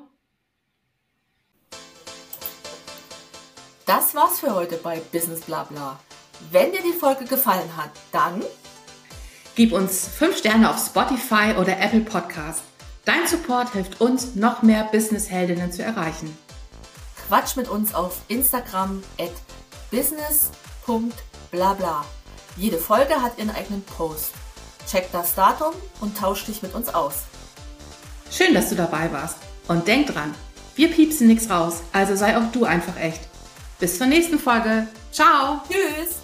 Das war's für heute bei Business Blabla. Wenn dir die Folge gefallen hat, dann Gib uns fünf Sterne auf Spotify oder Apple Podcast. Dein Support hilft uns, noch mehr Business-Heldinnen zu erreichen. quatsch mit uns auf Instagram at business punkt blabla. Jede Folge hat ihren eigenen Post. Check das Datum und tausch dich mit uns aus. Schön, dass du dabei warst. Und denk dran, wir piepsen nichts raus, also sei auch du einfach echt. Bis zur nächsten Folge. Ciao. Tschüss!